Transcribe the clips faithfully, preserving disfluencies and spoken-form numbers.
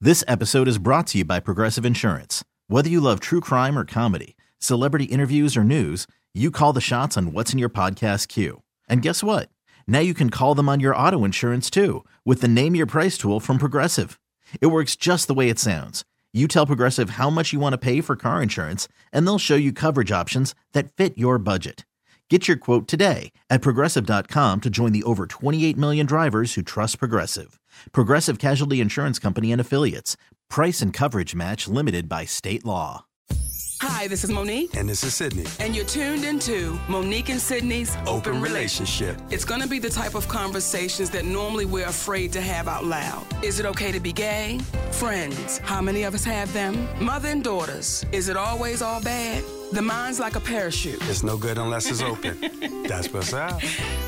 This episode is brought to you by Progressive Insurance. Whether you love true crime or comedy, celebrity interviews or news, you call the shots on what's in your podcast queue. And guess what? Now you can call them on your auto insurance too with the Name Your Price tool from Progressive. It works just the way it sounds. You tell Progressive how much you want to pay for car insurance, and they'll show you coverage options that fit your budget. Get your quote today at Progressive dot com to join the over twenty-eight million drivers who trust Progressive. Progressive Casualty Insurance Company and Affiliates. Price and coverage match limited by state law. Hi, this is Monique. And this is Sydney. And you're tuned into Monique and Sydney's Open, Open Relationship. Relationship. It's going to be the type of conversations that normally we're afraid to have out loud. Is it okay to be gay? Friends, how many of us have them? Mother and daughters, is it always all bad? The mind's like a parachute. It's no good unless it's open. That's what's up.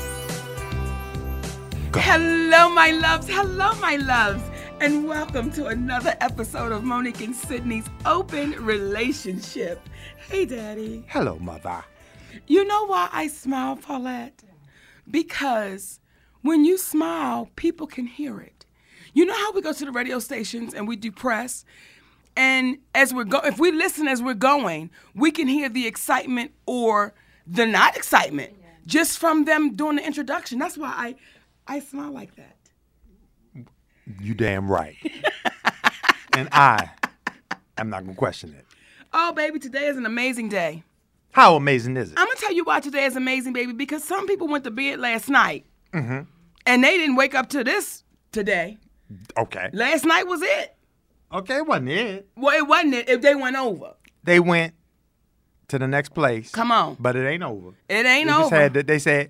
Go. Hello, my loves. Hello, my loves. And welcome to another episode of Monique and Sydney's Open Relationship. Hey, Daddy. Hello, Mother. You know why I smile, Paulette? Because when you smile, people can hear it. You know how we go to the radio stations and we do press? And as we're go, if we listen as we're going, we can hear the excitement or the not excitement just from them doing the introduction. That's why I, I smile like that. You damn right. And I am not going to question it. Oh, baby, today is an amazing day. How amazing is it? I'm going to tell you why today is amazing, baby, because some people went to bed last night, Mm-hmm. and they didn't wake up to this today. Okay. Last night was it. Okay, it wasn't it. Well, it wasn't it if they went over. They went to the next place. Come on. But it ain't over. It ain't they just over. Had to, they said,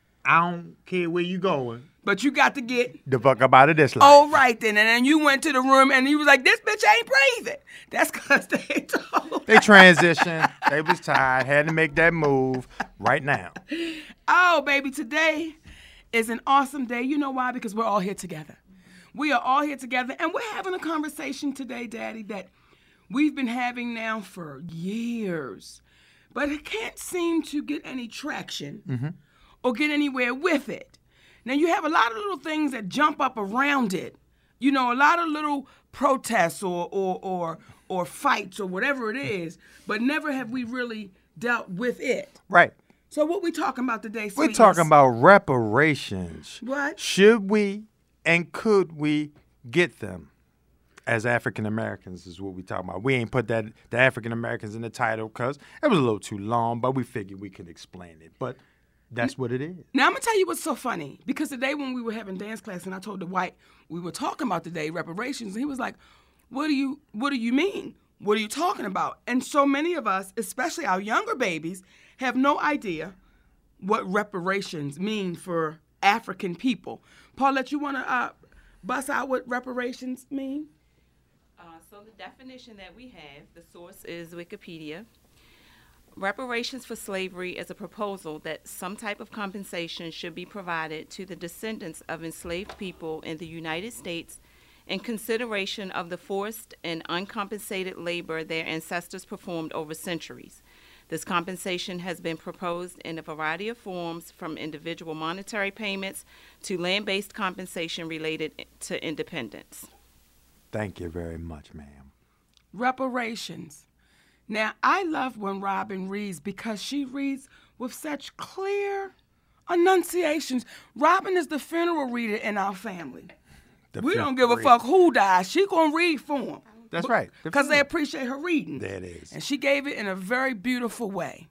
I don't care where you going. But you got to get... The fuck up out of this life. Oh, right then. And then you went to the room, and you was like, this bitch ain't breathing. That's because they told They transitioned. They was tired. Had to make that move right now. Oh, baby, today is an awesome day. You know why? Because we're all here together. We are all here together, and we're having a conversation today, Daddy, that we've been having now for years. But it can't seem to get any traction Mm-hmm. or get anywhere with it. Now, you have a lot of little things that jump up around it. You know, a lot of little protests or or or, or fights or whatever it is, but never have we really dealt with it. Right. So what we talking about today, We're sweetness? talking about reparations. What? Should we and could we get them as African Americans is what we talking about. We ain't put that the African Americans in the title because it was a little too long, but we figured we could explain it. But that's what it is. Now, I'm going to tell you what's so funny. Because today when we were having dance class and I told the white, we were talking about today, reparations, and he was like, what do you what do you mean? What are you talking about? And so many of us, especially our younger babies, have no idea what reparations mean for African people. Paulette, you want to uh, bust out what reparations mean? Uh, so the definition that we have, the source is Wikipedia. Reparations for slavery is a proposal that some type of compensation should be provided to the descendants of enslaved people in the United States in consideration of the forced and uncompensated labor their ancestors performed over centuries. This compensation has been proposed in a variety of forms, from individual monetary payments to land-based compensation related to independence. Thank you very much, ma'am. Reparations. Now, I love when Robin reads because she reads with such clear enunciations. Robin is the funeral reader in our family. The we fifth don't give a grade. fuck who dies. She gonna read for them. That's right. The Because they funeral. appreciate her reading. There it is. And she gave it in a very beautiful way.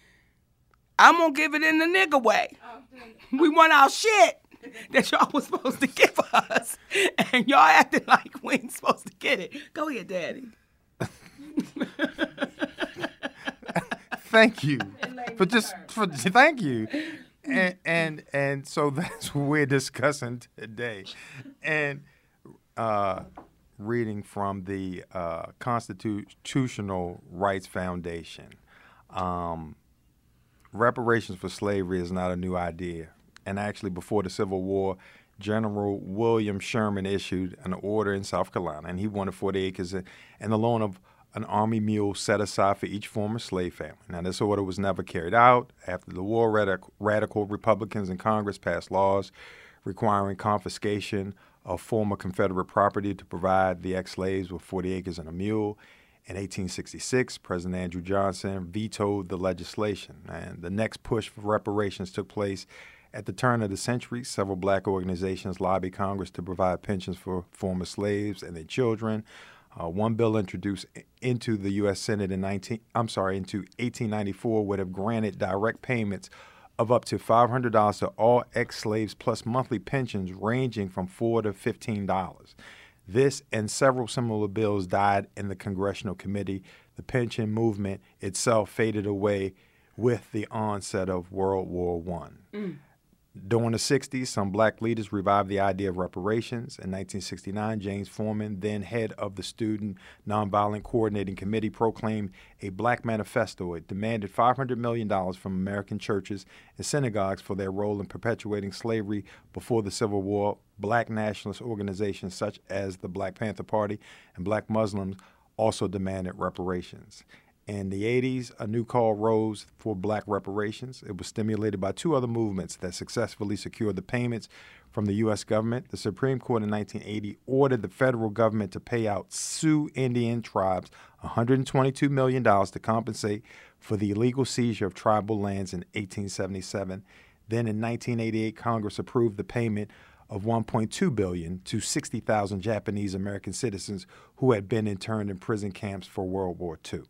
I'm gonna give it in the nigga way. We want our shit that y'all was supposed to give us. And y'all acting like we ain't supposed to get it. Go ahead, Daddy. Thank you for just for thank you, and and and so that's what we're discussing today, and uh, reading from the uh, Constitutional Rights Foundation. Um, reparations for slavery is not a new idea, and actually, before the Civil War, General William Sherman issued an order in South Carolina, and he wanted forty acres and the loan of an army mule set aside for each former slave family. Now, this order was never carried out. After the war, radic- radical Republicans in Congress passed laws requiring confiscation of former Confederate property to provide the ex-slaves with forty acres and a mule. In eighteen sixty-six, President Andrew Johnson vetoed the legislation, and the next push for reparations took place at the turn of the century. Several black organizations lobbied Congress to provide pensions for former slaves and their children. Uh, one bill introduced into the U S Senate in nineteen, I'm sorry, into eighteen ninety-four would have granted direct payments of up to five hundred dollars to all ex-slaves plus monthly pensions ranging from four to fifteen dollars. This and several similar bills died in the Congressional Committee. The pension movement itself faded away with the onset of World War One. Mm. During the sixties, some black leaders revived the idea of reparations. In nineteen sixty-nine, James Forman, then head of the Student Nonviolent Coordinating Committee, proclaimed a black manifesto. It demanded five hundred million dollars from American churches and synagogues for their role in perpetuating slavery before the Civil War. Black nationalist organizations such as the Black Panther Party and black Muslims also demanded reparations. In the eighties, a new call rose for black reparations. It was stimulated by two other movements that successfully secured the payments from the U S government. The Supreme Court in nineteen eighty ordered the federal government to pay out Sioux Indian tribes one hundred twenty-two million dollars to compensate for the illegal seizure of tribal lands in eighteen seventy-seven. Then in nineteen eighty-eight, Congress approved the payment of one point two billion dollars to sixty thousand Japanese American citizens who had been interned in prison camps for World War Two.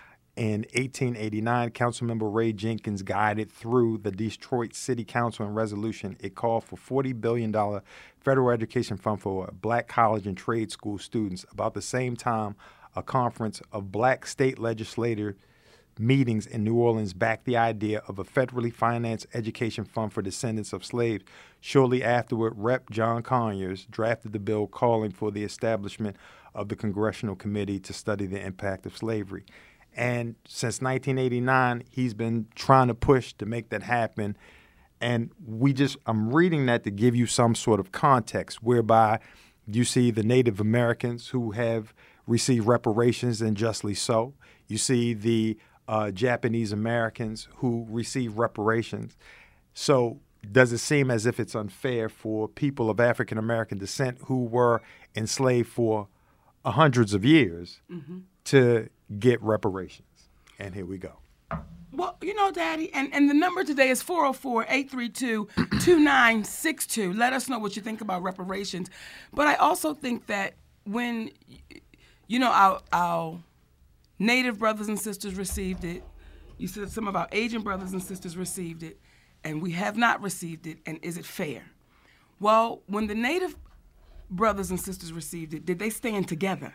In eighteen eighty-nine, Councilmember Ray Jenkins guided through the Detroit City Council in resolution. It called for forty billion dollars federal education fund for black college and trade school students. About the same time, a conference of black state legislator meetings in New Orleans backed the idea of a federally financed education fund for descendants of slaves. Shortly afterward, Representative John Conyers drafted the bill calling for the establishment of the Congressional Committee to study the impact of slavery. And since nineteen eighty-nine, he's been trying to push to make that happen. And we just, I'm reading that to give you some sort of context whereby you see the Native Americans who have received reparations, and justly so. You see the uh, Japanese Americans who receive reparations. So does it seem as if it's unfair for people of African American descent who were enslaved for uh, hundreds of years mm-hmm. to get reparations? And here we go. Well, you know, Daddy, and, and the number today is four oh four, eight three two, two nine six two. Let us know what you think about reparations. But I also think that when, you know, our, our Native brothers and sisters received it, you said some of our Asian brothers and sisters received it, and we have not received it, and is it fair? Well, when the Native brothers and sisters received it, did they stand together?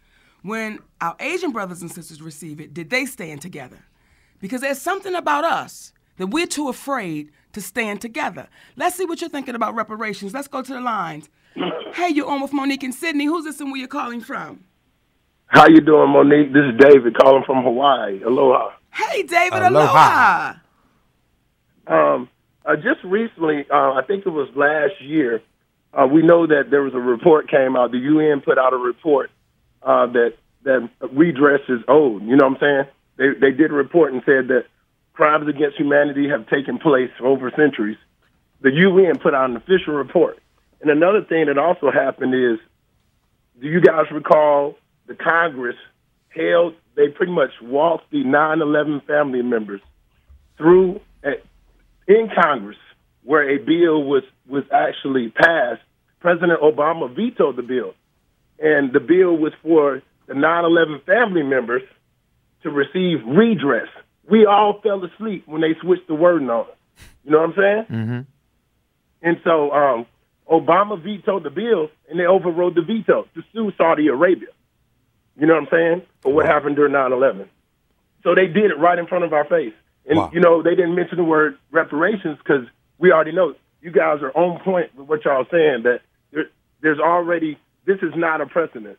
When our Asian brothers and sisters receive it, did they stand together? Because there's something about us that we're too afraid to stand together. Let's see what you're thinking about reparations. Let's go to the lines. Hey, you're on with Monique and Sydney. Who's this and where you're calling from? How you doing, Monique? This is David calling from Hawaii. Aloha. Hey, David. Aloha. aloha. Um, uh, just recently, uh, I think it was last year, uh, we know that there was a report came out. The U N put out a report uh, that that redress is owed. You know what I'm saying? They they did a report and said that crimes against humanity have taken place over centuries. The U N put out an official report. And another thing that also happened is, do you guys recall the Congress held, they pretty much walked the nine eleven family members through at, in Congress where a bill was, was actually passed. President Obama vetoed the bill. And the bill was for the nine eleven family members to receive redress. We all fell asleep when they switched the wording on it. You know what I'm saying? Mm-hmm. And so um, Obama vetoed the bill, and they overrode the veto to sue Saudi Arabia. You know what I'm saying? For what wow. happened during nine eleven. So they did it right in front of our face. And, wow. you know, they didn't mention the word reparations because we already know you guys are on point with what y'all are saying, that there, there's already, this is not a precedent.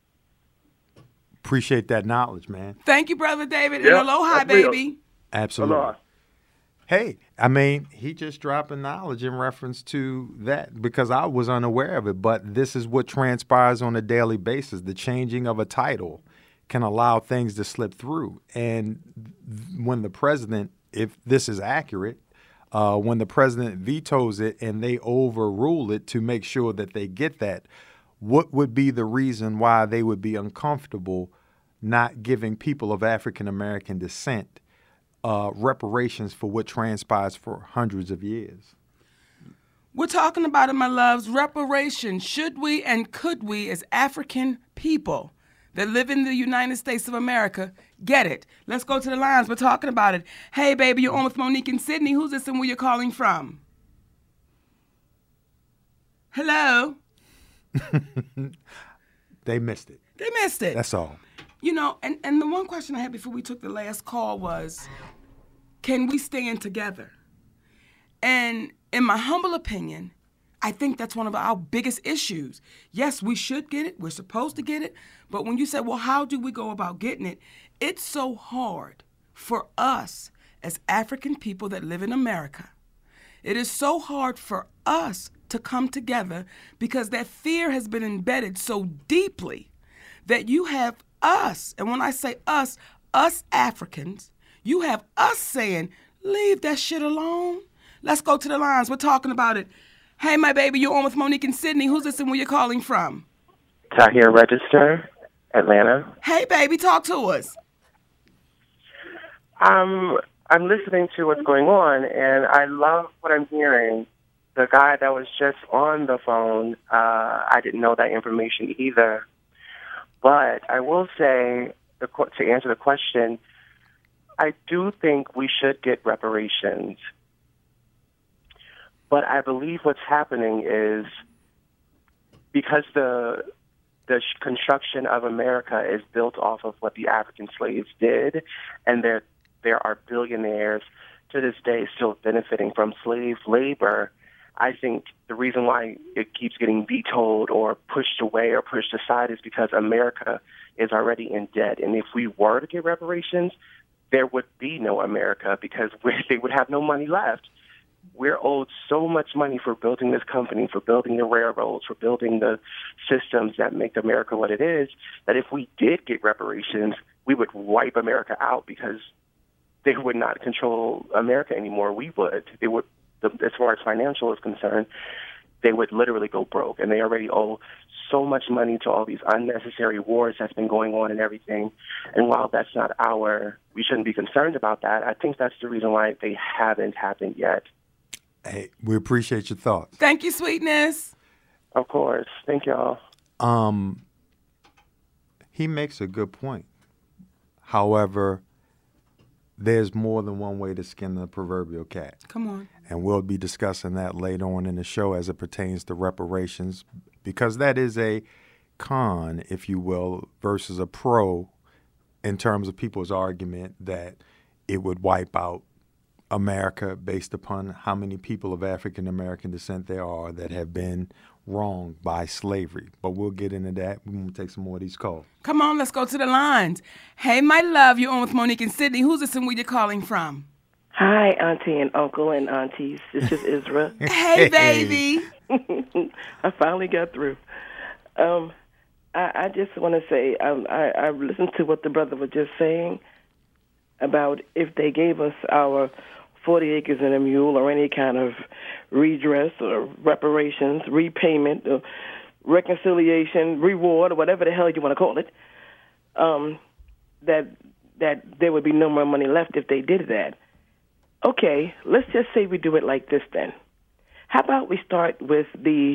Appreciate that knowledge, man. Thank you, Brother David. Yep, and aloha, baby. Absolutely. Aloha. Hey, I mean, he just dropped a knowledge in reference to that because I was unaware of it, but this is what transpires on a daily basis. The changing of a title can allow things to slip through. And when the president, if this is accurate, uh, when the president vetoes it and they overrule it to make sure that they get that, what would be the reason why they would be uncomfortable not giving people of African American descent uh, reparations for what transpires for hundreds of years? We're talking about it, my loves, reparations. Should we and could we, as African people that live in the United States of America, get it? Let's go to the lines. We're talking about it. Hey, baby, you're on with Monique and Sydney. Who's this and where you're calling from? Hello? They missed it. They missed it. That's all. You know, and, and the one question I had before we took the last call was, can we stand together? And in my humble opinion, I think that's one of our biggest issues. Yes, we should get it. We're supposed to get it. But when you say, well, how do we go about getting it? It's so hard for us as African people that live in America. It is so hard for us to come together because that fear has been embedded so deeply that you have us, and when I say us, us Africans, you have us saying, leave that shit alone. Let's go to the lines. We're talking about it. Hey, my baby, you're on with Monique and Sydney. Who's this and where you're calling from? Tahir Register, Atlanta. Hey, baby, talk to us. Um, I'm listening to what's going on, and I love what I'm hearing. The guy that was just on the phone, uh, I didn't know that information either. But I will say, the, to answer the question, I do think we should get reparations. But I believe what's happening is because the the construction of America is built off of what the African slaves did, and there there are billionaires to this day still benefiting from slave labor. I think the reason why it keeps getting vetoed or pushed away or pushed aside is because America is already in debt. And if we were to get reparations, there would be no America because we, they would have no money left. We're owed so much money for building this company, for building the railroads, for building the systems that make America what it is, that if we did get reparations, we would wipe America out because they would not control America anymore. We would. They would. The, as far as financial is concerned, they would literally go broke. And they already owe so much money to all these unnecessary wars that's been going on and everything. And while that's not our, we shouldn't be concerned about that, I think that's the reason why they haven't happened yet. Hey, we appreciate your thoughts. Thank you, sweetness. Of course. Thank y'all. Um, he makes a good point. However, there's more than one way to skin the proverbial cat. Come on. And we'll be discussing that later on in the show as it pertains to reparations, because that is a con, if you will, versus a pro in terms of people's argument that it would wipe out America based upon how many people of African American descent there are that have been wronged by slavery. But we'll get into that. We're going to take some more of these calls. Come on, let's go to the lines. Hey, my love, you're on with Monique and Sydney. Who's this and where you're calling from? Hi, Auntie and Uncle and Aunties. This is Isra. Hey, baby. I finally got through. Um, I, I just want to say, um, I, I listened to what the brother was just saying about if they gave us our forty acres and a mule or any kind of redress or reparations, repayment, or reconciliation, reward, or whatever the hell you want to call it, um, that that there would be no more money left if they did that. Okay, let's just say we do it like this then. How about we start with the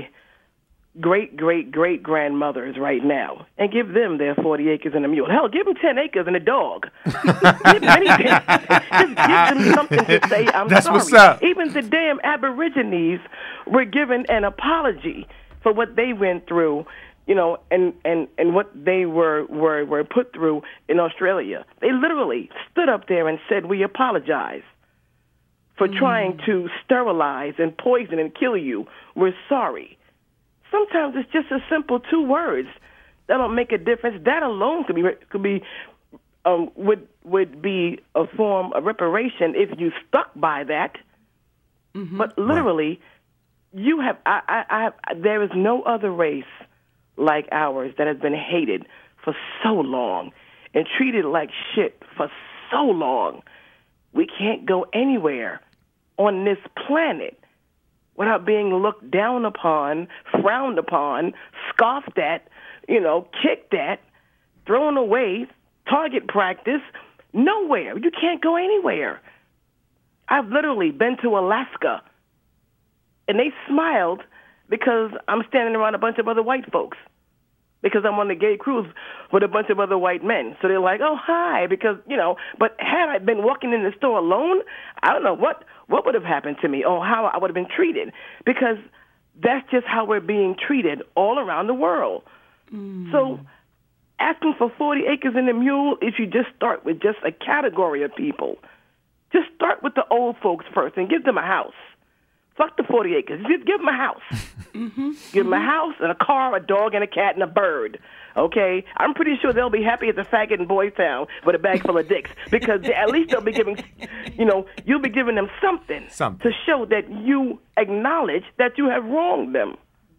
great-great-great-grandmothers right now and give them their forty acres and a mule. Hell, give them ten acres and a dog. Give them anything. Just give them something to say, I'm That's sorry. What's up. Even the damn Aborigines were given an apology for what they went through, you know, and, and, and what they were, were, were put through in Australia. They literally stood up there and said, we apologize for mm. trying to sterilize and poison and kill you. We're sorry. Sometimes it's just a simple two words that don't make a difference. That alone could be could be um, would would be a form of reparation if you stuck by that. Mm-hmm. But literally, right. you have I, I, I there is no other race like ours that has been hated for so long and treated like shit for so long. We can't go anywhere on this planet without being looked down upon, frowned upon, scoffed at, you know, kicked at, thrown away, target practice, nowhere. You can't go anywhere. I've literally been to Alaska, and they smiled because I'm standing around a bunch of other white folks, because I'm on the gay cruise with a bunch of other white men. So they're like, oh, hi, because, you know, but had I been walking in the store alone, I don't know what, what would have happened to me or how I would have been treated, because that's just how we're being treated all around the world. Mm. So asking for forty acres and a mule, if you just start with just a category of people, just start with the old folks first and give them a house. Fuck the forty acres. Just give them a house. Mm-hmm. Give them a house and a car, a dog, and a cat, and a bird. Okay? I'm pretty sure they'll be happy as a faggot in Boys Town with a bag full of dicks, because they, at least they'll be giving, you know, you'll be giving them something, something to show that you acknowledge that you have wronged them.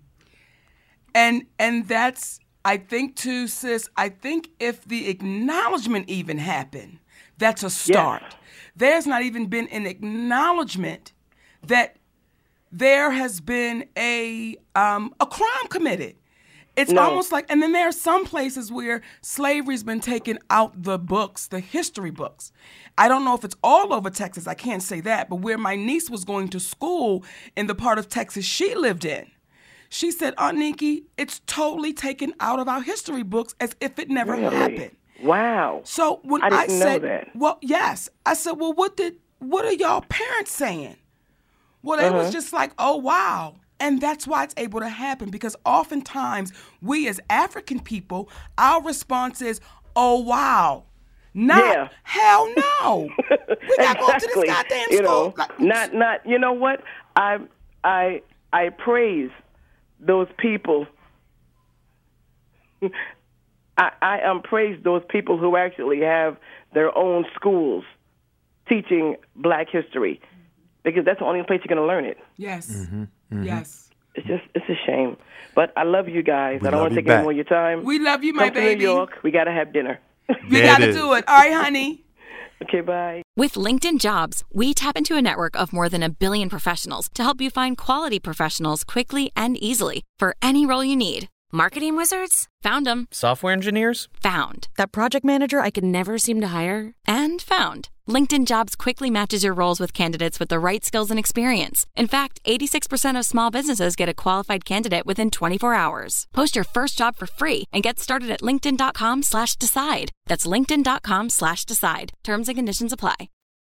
And and that's, I think, too, sis, I think if the acknowledgement even happened, that's a start. Yes. There's not even been an acknowledgement that there has been a um, a crime committed. It's no. almost like, and then there are some places where slavery's been taken out the books, the history books. I don't know if it's all over Texas, I can't say that, but where my niece was going to school in the part of Texas she lived in, she said, Aunt Nikki, it's totally taken out of our history books as if it never really? happened. Wow. So when I, didn't I said, know that. well, yes, I said, well, what did, what are y'all parents saying? Well, it uh-huh. was just like, oh, wow. And that's why it's able to happen, because oftentimes we as African people, our response is, oh, wow. Not, yeah. hell no. We're not exactly. going to this goddamn you school. Know, like, not, not, you know what? I, I, I praise those people. I, I um, praise those people who actually have their own schools teaching black history, because that's the only place you're going to learn it. Yes. Mm-hmm. Mm-hmm. Yes. It's just, it's a shame. But I love you guys. We I don't want to take any more of your time. We love you, Come my to baby. New York. We got to have dinner. We got to do it. All right, honey. Okay, bye. With LinkedIn Jobs, we tap into a network of more than a billion professionals to help you find quality professionals quickly and easily for any role you need. Marketing wizards? Found them. Software engineers? Found. That project manager I could never seem to hire? And found. LinkedIn Jobs quickly matches your roles with candidates with the right skills and experience. In fact, eighty-six percent of small businesses get a qualified candidate within twenty-four hours. Post your first job for free and get started at linkedin.com slash decide. That's linkedin.com slash decide. Terms and conditions apply.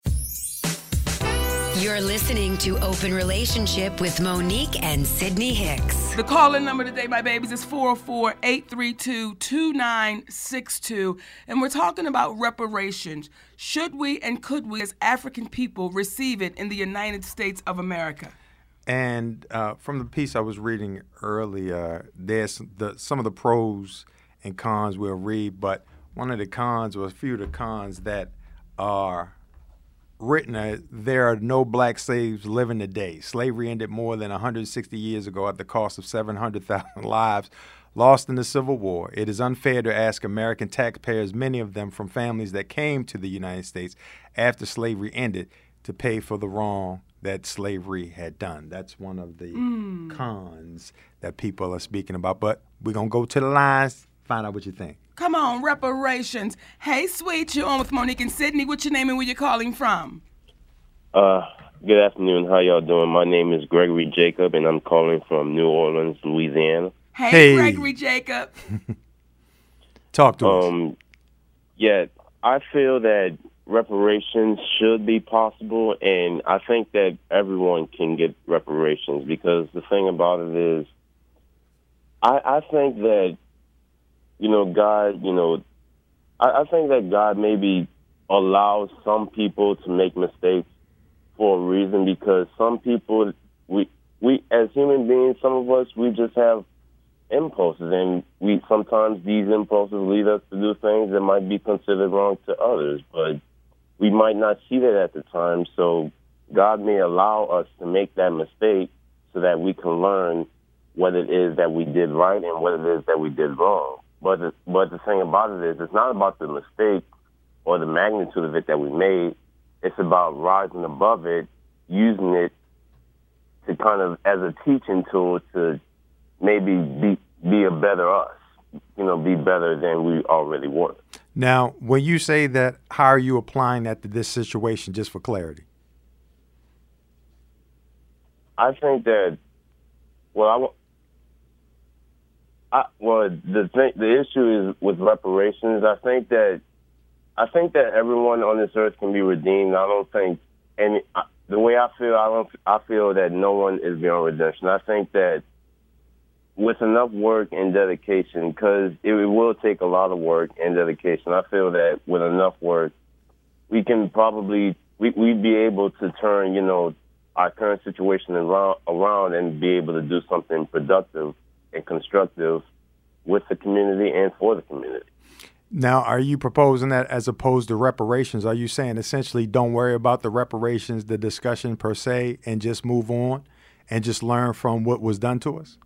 You're listening to Open Relationship with Monique and Sydney Hicks. The call-in number today, my babies, is four oh four, eight three two, two nine six two. And we're talking about reparations. Should we and could we, as African people, receive it in the United States of America? And uh, from the piece I was reading earlier, there's the, some of the pros and cons we'll read, but one of the cons, or a few of the cons that are written, uh, there are no black slaves living today. Slavery ended more than one hundred sixty years ago at the cost of seven hundred thousand lives lost in the Civil War. It is unfair to ask American taxpayers, many of them from families that came to the United States after slavery ended, to pay for the wrong that slavery had done. That's one of the mm. cons that people are speaking about. But we're going to go to the lines, find out what you think. Come on, reparations. Hey, sweet, you're on with Monique and Sydney. What's your name and where you're calling from? Uh, good afternoon. How y'all doing? My name is Gregory Jacob, and I'm calling from New Orleans, Louisiana. Hey, hey. Gregory Jacob. Talk to um, us. Yeah, I feel that reparations should be possible, and I think that everyone can get reparations, because the thing about it is, I, I think that, you know, God, you know, I, I think that God maybe allows some people to make mistakes for a reason, because some people, we, we as human beings, some of us, we just have impulses, and we sometimes these impulses lead us to do things that might be considered wrong to others, but we might not see that at the time. So God may allow us to make that mistake so that we can learn what it is that we did right and what it is that we did wrong. But the, but the thing about it is, it's not about the mistake or the magnitude of it that we made. It's about rising above it, using it to kind of as a teaching tool to maybe be be a better us, you know, be better than we already were. Now, when you say that, how are you applying that to this situation, just for clarity? I think that, well, I, I well, the thing, the issue is with reparations. I think that, I think that everyone on this earth can be redeemed. I don't think, and the way I feel, I don't, I feel that no one is beyond redemption. I think that with enough work and dedication, because it will take a lot of work and dedication, I feel that with enough work, we can probably, we, we'd be able to turn, you know, our current situation around, around and be able to do something productive and constructive with the community and for the community. Now, are you proposing that as opposed to reparations? Are you saying essentially don't worry about the reparations, the discussion per se, and just move on and just learn from what was done to us?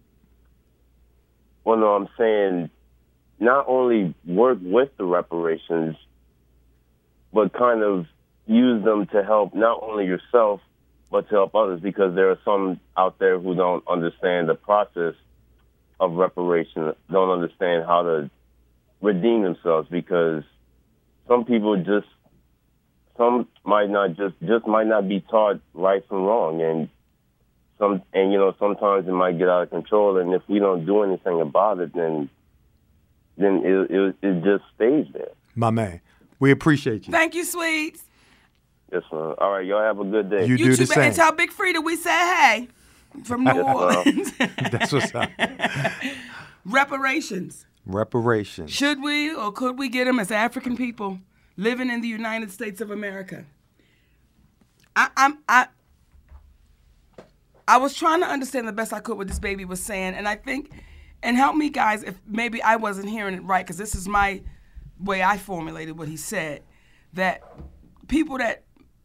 Well, no, I'm saying not only work with the reparations, but kind of use them to help not only yourself, but to help others, because there are some out there who don't understand the process of reparation, don't understand how to redeem themselves, because some people just, some might not just, just might not be taught right from wrong. And some, and you know, sometimes it might get out of control. And if we don't do anything about it, then, then it, it, it just stays there. My man, we appreciate you. Thank you, sweets. Yes, man. All right, y'all have a good day. You, You do too, the same. and tell Big Frida we said hey from New Orleans. That's what's up. Reparations. Reparations. Should we or could we get them as African people living in the United States of America? I, I'm I. I was trying to understand the best I could what this baby was saying, and I think, and help me guys if maybe I wasn't hearing it right, because this is my way I formulated what he said, that people that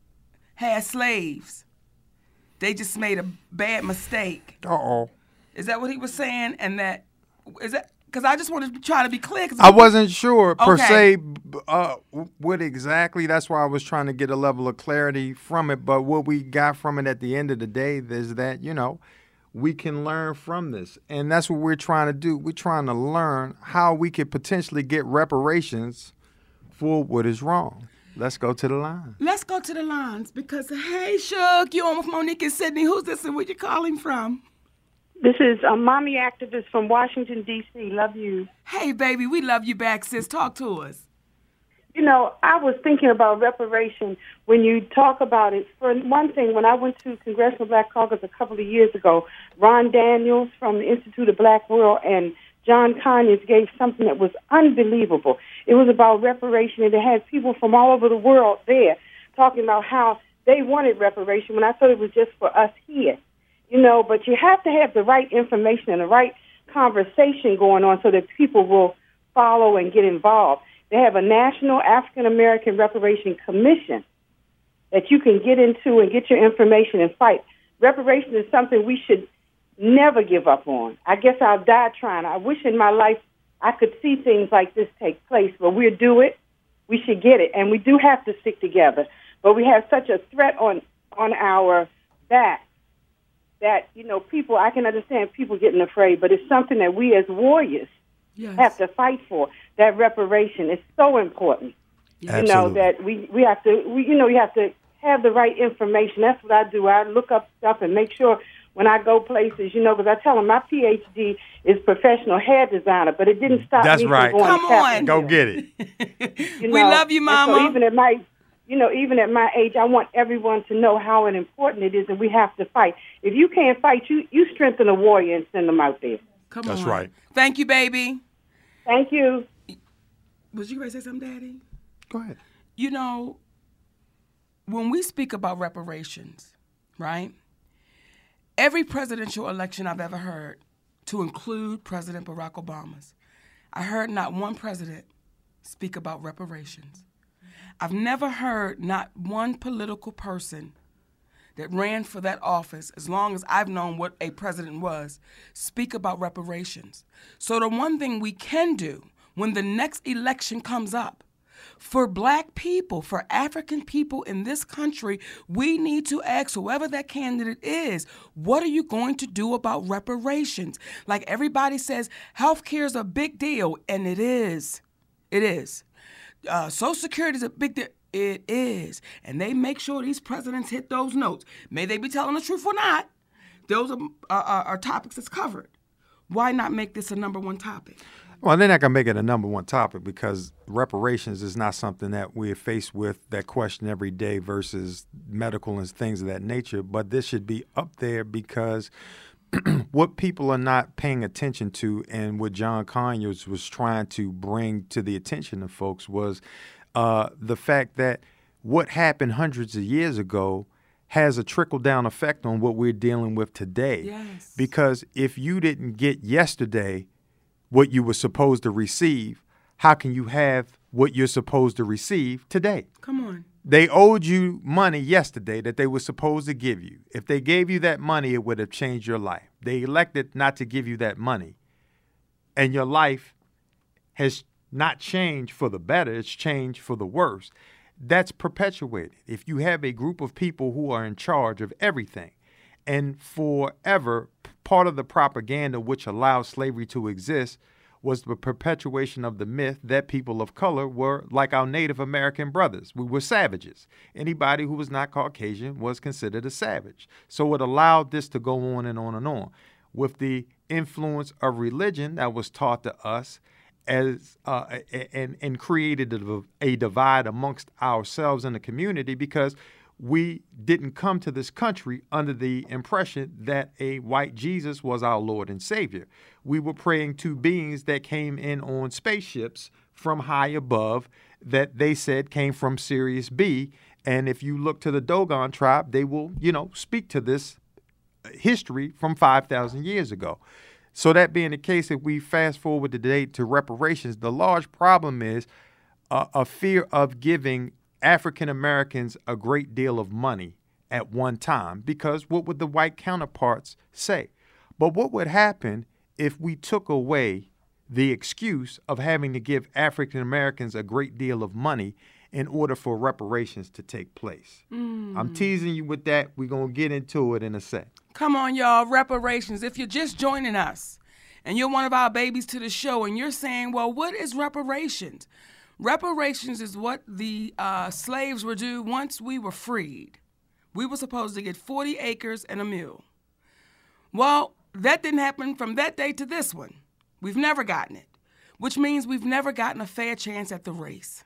had slaves, they just made a bad mistake. Uh-oh. Is that what he was saying? And that, is that, because I just wanted to try to be clear. Cause I wasn't sure per Okay. se uh, what exactly. That's why I was trying to get a level of clarity from it. But what we got from it at the end of the day is that, you know, we can learn from this. And that's what we're trying to do. We're trying to learn how we could potentially get reparations for what is wrong. Let's go to the line. Let's go to the lines because, hey, Shug, you on with Monique and Sydney. Who's this and where you calling from? This is a mommy activist from Washington, D C Love you. Hey, baby, we love you back, sis. Talk to us. You know, I was thinking about reparation when you talk about it. For one thing, when I went to Congressional Black Caucus a couple of years ago, Ron Daniels from the Institute of Black World and John Conyers gave something that was unbelievable. It was about reparation, and it had people from all over the world there talking about how they wanted reparation when I thought it was just for us here. You know, but you have to have the right information and the right conversation going on so that people will follow and get involved. They have a National African American Reparation Commission that you can get into and get your information and fight. Reparation is something we should never give up on. I guess I'll die trying. I wish in my life I could see things like this take place, but we'll do it. We should get it, and we do have to stick together. But we have such a threat on, on our back that, you know, people, I can understand people getting afraid, but it's something that we as warriors yes. have to fight for. That reparation is so important. Yes. You know, that we, we have to, we, you know, you have to have the right information. That's what I do. I look up stuff and make sure when I go places, you know, because I tell them my P H D is professional hair designer, but it didn't stop That's me right. from going Come to Capitol on. Go Hill. get it. You know? We love you, And Mama. so even at my, you know, even at my age, I want everyone to know how important it is, and we have to fight. If you can't fight, you you strengthen a warrior and send them out there. Come That's on. right. Thank you, baby. Thank you. Was you ready to say something, Daddy? Go ahead. You know, when we speak about reparations, right, every presidential election I've ever heard, to include President Barack Obama's, I heard not one president speak about reparations. I've never heard not one political person that ran for that office, as long as I've known what a president was, speak about reparations. So the one thing we can do when the next election comes up, For black people, for African people in this country, we need to ask whoever that candidate is, what are you going to do about reparations? Like everybody says, health care is a big deal, and it is. It is. Uh, Social Security is a big deal. It is. And they make sure these presidents hit those notes. May they be telling the truth or not, those are, are, are topics that's covered. Why not make this a number one topic? Well, they're not going to make it a number one topic because reparations is not something that we're faced with that question every day versus medical and things of that nature. But this should be up there because what people are not paying attention to and what John Conyers was trying to bring to the attention of folks was uh, the fact that what happened hundreds of years ago has a trickle-down effect on what we're dealing with today. Yes. Because if you didn't get yesterday what you were supposed to receive, how can you have what you're supposed to receive today? Come on. They owed you money yesterday that they were supposed to give you. If they gave you that money, it would have changed your life. They elected not to give you that money, and your life has not changed for the better. It's changed for the worse. That's perpetuated. If you have a group of people who are in charge of everything, and forever, part of the propaganda which allowed slavery to exist was the perpetuation of the myth that people of color were like our Native American brothers. We were savages. Anybody who was not Caucasian was considered a savage. So it allowed this to go on and on and on. With the influence of religion that was taught to us as uh, and, and created a, a divide amongst ourselves in the community because we didn't come to this country under the impression that a white Jesus was our Lord and Savior. We were praying to beings that came in on spaceships from high above that they said came from Sirius B. And if you look to the Dogon tribe, they will, you know, speak to this history from five thousand years ago. So that being the case, if we fast forward today to reparations, the large problem is uh, a fear of giving African Americans a great deal of money at one time, because what would the white counterparts say? But what would happen if we took away the excuse of having to give African Americans a great deal of money in order for reparations to take place? Mm. I'm teasing you with that. We're going to get into it in a sec. Come on, y'all, reparations. If you're just joining us and you're one of our babies to the show and you're saying, well, what is reparations? Reparations is what the uh, slaves were due once we were freed. We were supposed to get forty acres and a mule. Well, that didn't happen from that day to this one. We've never gotten it, which means we've never gotten a fair chance at the race.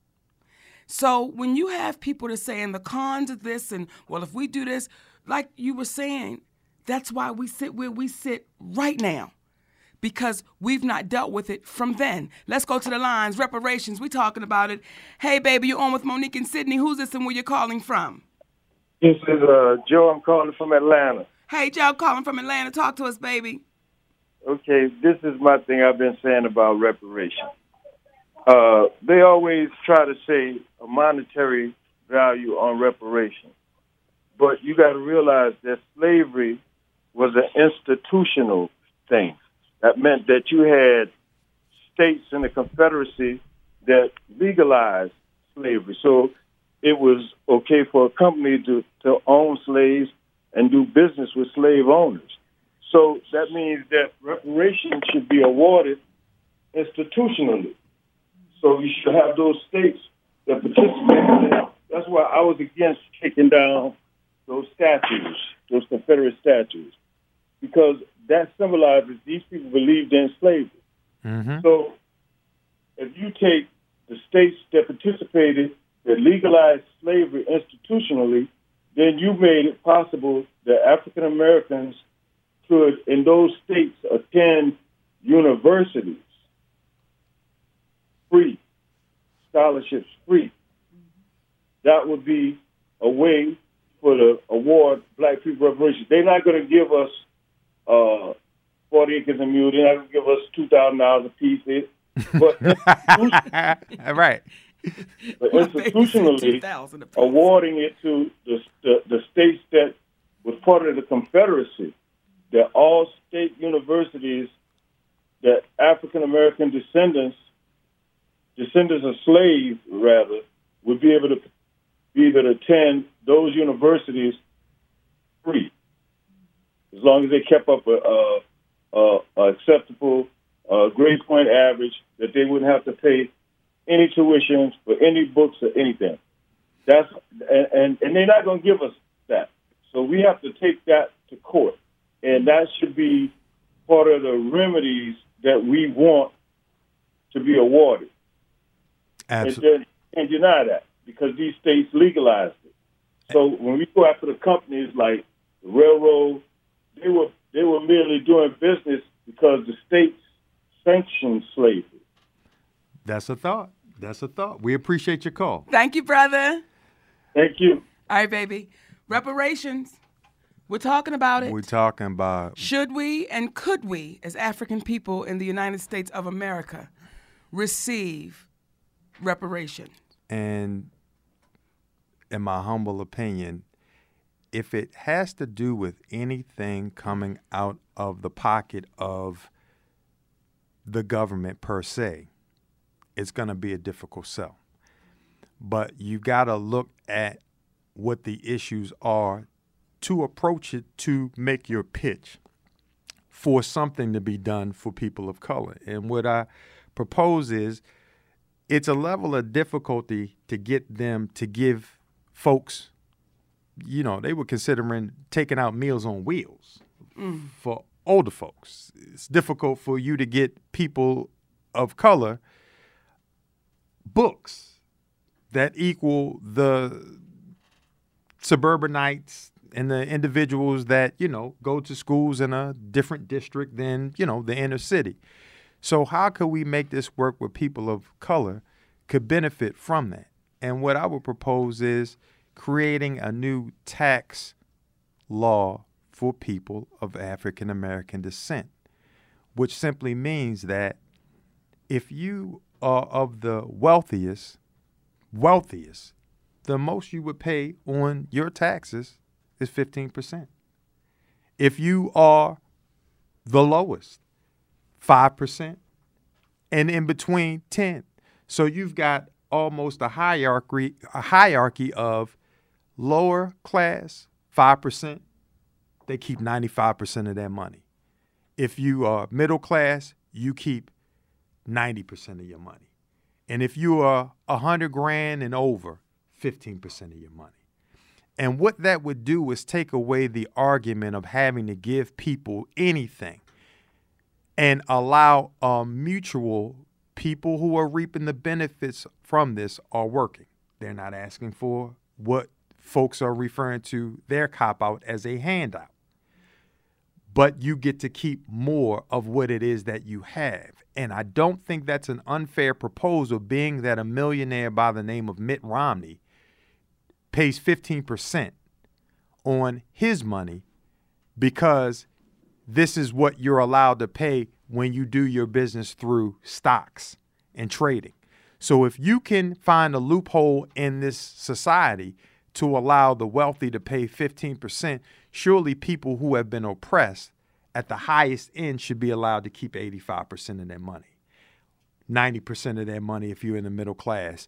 So when you have people that saying the cons of this and, well, if we do this, like you were saying, that's why we sit where we sit right now. Because we've not dealt with it from then. Let's go to the lines. Reparations, we talking about it. Hey, baby, you're on with Monique and Sydney. Who's this and where you're calling from? This is uh, Joe. I'm calling from Atlanta. Hey, Joe, calling from Atlanta. Talk to us, baby. Okay, this is my thing I've been saying about reparations. Uh, they always try to say a monetary value on reparations. But you got to realize that slavery was an institutional thing. That meant that you had states in the Confederacy that legalized slavery. So it was okay for a company to, to own slaves and do business with slave owners. So that means that reparations should be awarded institutionally. So you should have those states that participate in that. That's why I was against taking down those statues, those Confederate statues, because that symbolizes these people believed in slavery. Mm-hmm. So if you take the states that participated, that legalized slavery institutionally, then you made it possible that African Americans could, in those states, attend universities free, scholarships free. That would be a way for the award black people reparations. They're not going to give us uh, forty acres and mule. They're not going to give us two thousand dollars a piece. But right. But institutionally, awarding it to the, the the states that was part of the Confederacy, that all state universities that African American descendants descendants of slaves, rather, would be able to be able to attend those universities free, as long as they kept up a, a, a, a acceptable uh, grade point average, that they wouldn't have to pay any tuitions for any books or anything. That's and, and, and they're not going to give us that. So we have to take that to court, and that should be part of the remedies that we want to be awarded. Absolutely. And, and deny that, because these states legalized it. So when we go after the companies like the railroad, they were they were merely doing business because the states sanctioned slavery. That's a thought. That's a thought. We appreciate your call. Thank you, brother. Thank you. All right, baby. Reparations. We're talking about it. We're talking about Should we and could we, as African people in the United States of America, receive reparations? And in my humble opinion, if it has to do with anything coming out of the pocket of the government per se, it's going to be a difficult sell. But you got to look at what the issues are to approach it, to make your pitch for something to be done for people of color. And what I propose is it's a level of difficulty to get them to give folks, you know, they were considering taking out Meals on Wheels mm. for older folks. It's difficult for you to get people of color books that equal the suburbanites and the individuals that, you know, go to schools in a different district than, you know, the inner city. So how could we make this work where people of color could benefit from that? And what I would propose is creating a new tax law for people of African American descent, which simply means that if you are of the wealthiest, wealthiest, the most you would pay on your taxes is fifteen percent. If you are the lowest, five percent, and in between, ten. So you've got almost a hierarchy, a hierarchy of lower class, five percent, they keep ninety-five percent of their money. If you are middle class, you keep ninety percent of your money. And if you are one hundred grand and over, fifteen percent of your money. And what that would do is take away the argument of having to give people anything and allow a mutual people who are reaping the benefits from this are working. They're not asking for what folks are referring to their cop-out as a handout. But you get to keep more of what it is that you have. And I don't think that's an unfair proposal, being that a millionaire by the name of Mitt Romney pays fifteen percent on his money because this is what you're allowed to pay when you do your business through stocks and trading. So if you can find a loophole in this society to allow the wealthy to pay fifteen percent, surely people who have been oppressed at the highest end should be allowed to keep eighty-five percent of their money, ninety percent of their money if you're in the middle class,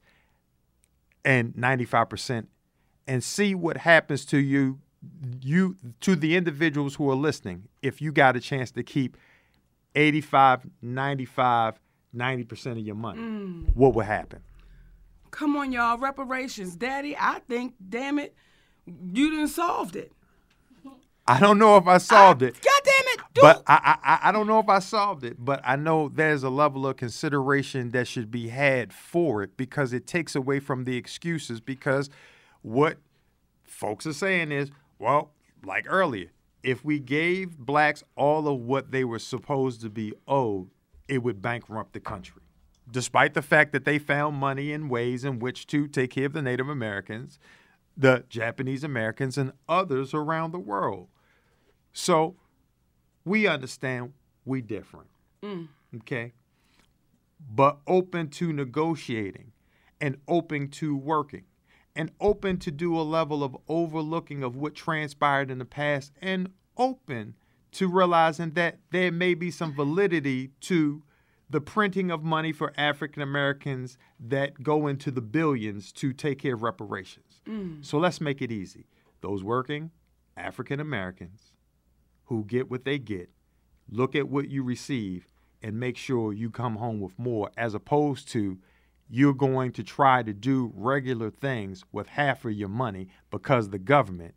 and ninety-five percent, and see what happens to you, you to the individuals who are listening. If you got a chance to keep eighty-five, ninety-five, ninety percent of your money, mm. what would happen? Come on, y'all. Reparations. Daddy, I think, damn it, you done solved it. I don't know if I solved I, it. God damn it. Dude. But I, I I don't know if I solved it, but I know there's a level of consideration that should be had for it because it takes away from the excuses, because what folks are saying is, well, like earlier, if we gave blacks all of what they were supposed to be owed, it would bankrupt the country. Despite the fact that they found money in ways in which to take care of the Native Americans, the Japanese Americans, and others around the world. So we understand we different, mm. okay? But open to negotiating and open to working and open to do a level of overlooking of what transpired in the past and open to realizing that there may be some validity to the printing of money for African Americans that go into the billions to take care of reparations. Mm. So let's make it easy. Those working African Americans who get what they get, look at what you receive, and make sure you come home with more, as opposed to you're going to try to do regular things with half of your money because the government,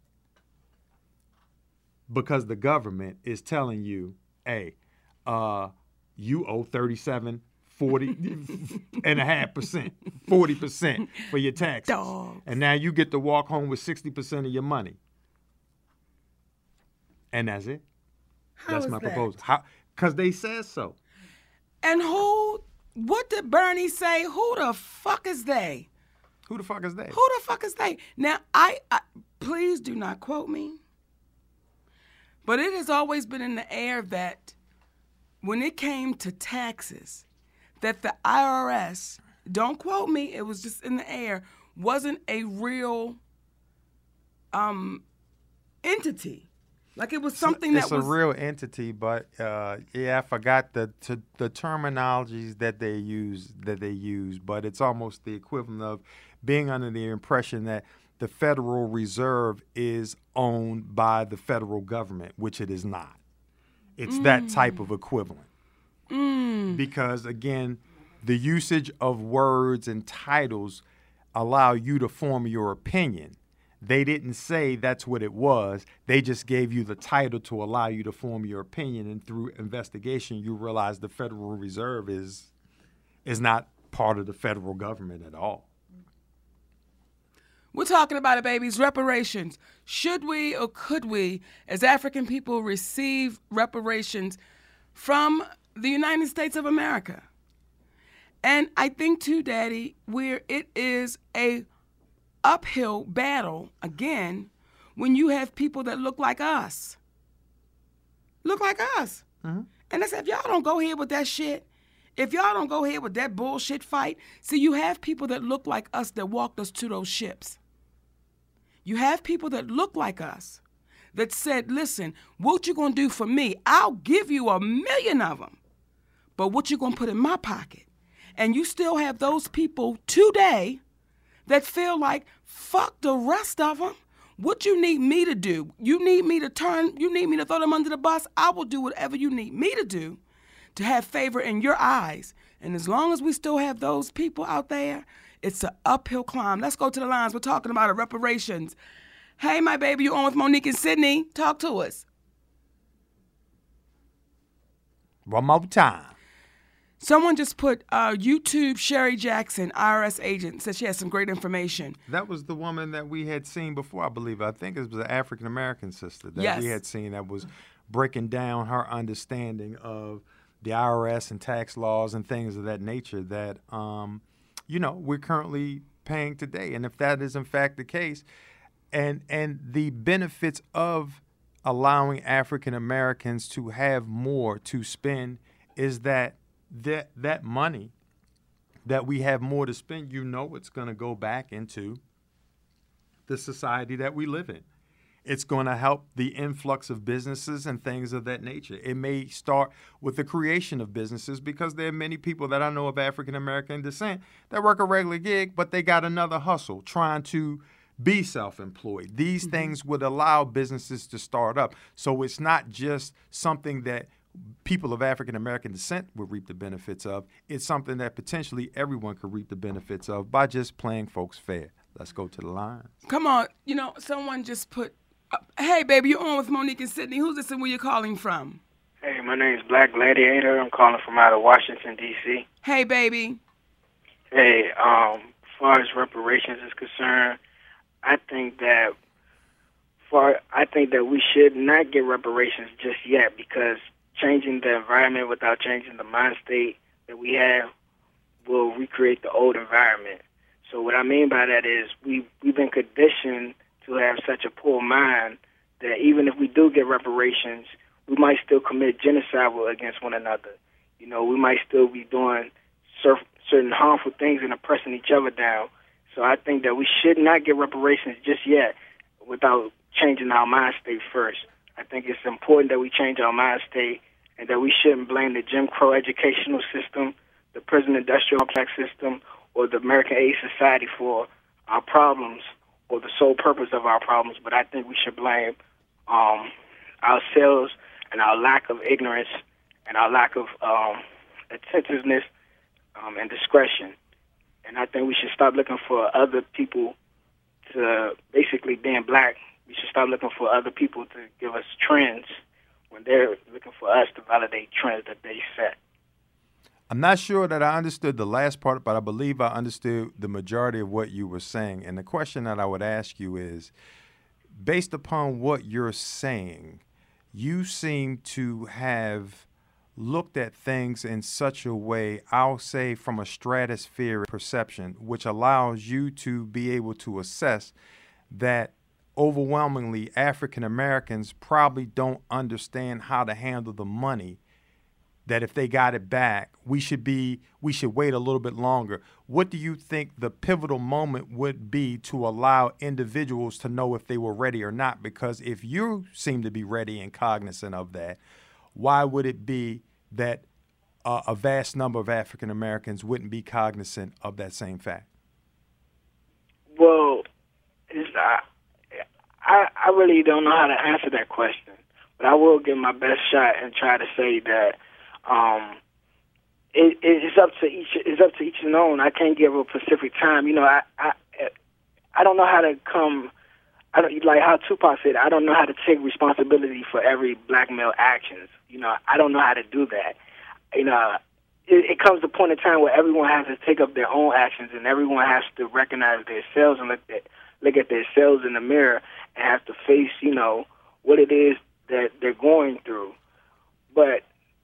because the government is telling you, hey, uh, you owe thirty-seven, forty and a half percent, forty percent for your taxes. Dogs. And now you get to walk home with sixty percent of your money. And that's it. How that's is my that? proposal. How? Because they said so. And who, what did Bernie say? Who the fuck is they? Who the fuck is they? Who the fuck is they? Now, I, I please do not quote me, but it has always been in the air that when it came to taxes, that the I R S, don't quote me, it was just in the air, wasn't a real um, entity. Like it was something it's that was... It's a real entity, but uh, yeah, I forgot the to, the terminologies that they use, that they use, but it's almost the equivalent of being under the impression that the Federal Reserve is owned by the federal government, which it is not. It's mm. that type of equivalent. Mm. Because, again, the usage of words and titles allow you to form your opinion. They didn't say that's what it was. They just gave you the title to allow you to form your opinion. And through investigation, you realize the Federal Reserve is is not part of the federal government at all. We're talking about it, babies. Reparations. Should we or could we, as African people, receive reparations from the United States of America? And I think, too, Daddy, where it is a uphill battle, again, when you have people that look like us. Look like us. Mm-hmm. And I said, if y'all don't go here with that shit, if y'all don't go here with that bullshit fight, see, you have people that look like us that walked us to those ships. You have people that look like us that said, listen, what you gonna do for me? I'll give you a million of them, but what you gonna put in my pocket? And you still have those people today that feel like, fuck the rest of them. What you need me to do? You need me to turn, you need me to throw them under the bus? I will do whatever you need me to do to have favor in your eyes. And as long as we still have those people out there, it's an uphill climb. Let's go to the lines. We're talking about it, reparations. Hey, my baby, you're on with Monique and Sydney. Talk to us. One more time. Someone just put uh, YouTube Sherry Jackson, I R S agent, said she has some great information. That was the woman that we had seen before, I believe. I think it was an African-American sister that yes. we had seen that was breaking down her understanding of the I R S and tax laws and things of that nature that, um, you know, we're currently paying today. And if that is in fact the case, and and the benefits of allowing African Americans to have more to spend is that that that money that we have more to spend, you know, it's going to go back into the society that we live in. It's going to help the influx of businesses and things of that nature. It may start with the creation of businesses because there are many people that I know of African American descent that work a regular gig, but they got another hustle trying to be self-employed. These mm-hmm. things would allow businesses to start up. So it's not just something that people of African American descent would reap the benefits of. It's something that potentially everyone could reap the benefits of by just playing folks fair. Let's go to the line. Come on. You know, someone just put, uh, hey, baby, you're on with Monique and Sydney. Who's this and where you calling from? Hey, my name's Black Gladiator. I'm calling from out of Washington, D C Hey, baby. Hey, um, as far as reparations is concerned, I think that for I think that we should not get reparations just yet because changing the environment without changing the mind state that we have will recreate the old environment. So what I mean by that is we, we've been conditioned to have such a poor mind that even if we do get reparations, we might still commit genocide against one another. You know, we might still be doing surf, certain harmful things and oppressing each other down. So I think that we should not get reparations just yet without changing our mind state first. I think it's important that we change our mind state and that we shouldn't blame the Jim Crow educational system, the prison industrial complex system, or the American Aid Society for our problems or the sole purpose of our problems. But I think we should blame um, ourselves and our lack of ignorance and our lack of um, attentiveness um, and discretion. And I think we should stop looking for other people to, basically being black, we should stop looking for other people to give us trends when they're looking for us to validate trends that they set. I'm not sure that I understood the last part, but I believe I understood the majority of what you were saying. And the question that I would ask you is, based upon what you're saying, you seem to have looked at things in such a way, I'll say from a stratospheric perception, which allows you to be able to assess that overwhelmingly African Americans probably don't understand how to handle the money, that if they got it back, we should be we should wait a little bit longer. What do you think the pivotal moment would be to allow individuals to know if they were ready or not? Because if you seem to be ready and cognizant of that, why would it be that uh, a vast number of African Americans wouldn't be cognizant of that same fact? Well, it's, I, I I really don't know how to answer that question, but I will give my best shot and try to say that um, it, it's up to each it's up to each and own. I can't give a specific time. You know, I I I don't know how to come. I don't like how Tupac said. I don't know how to take responsibility for every black male actions. You know, I don't know how to do that. You know, it, it comes to a point in time where everyone has to take up their own actions, and everyone has to recognize themselves and look at look at themselves in the mirror and have to face, you know, what it is that they're going through. But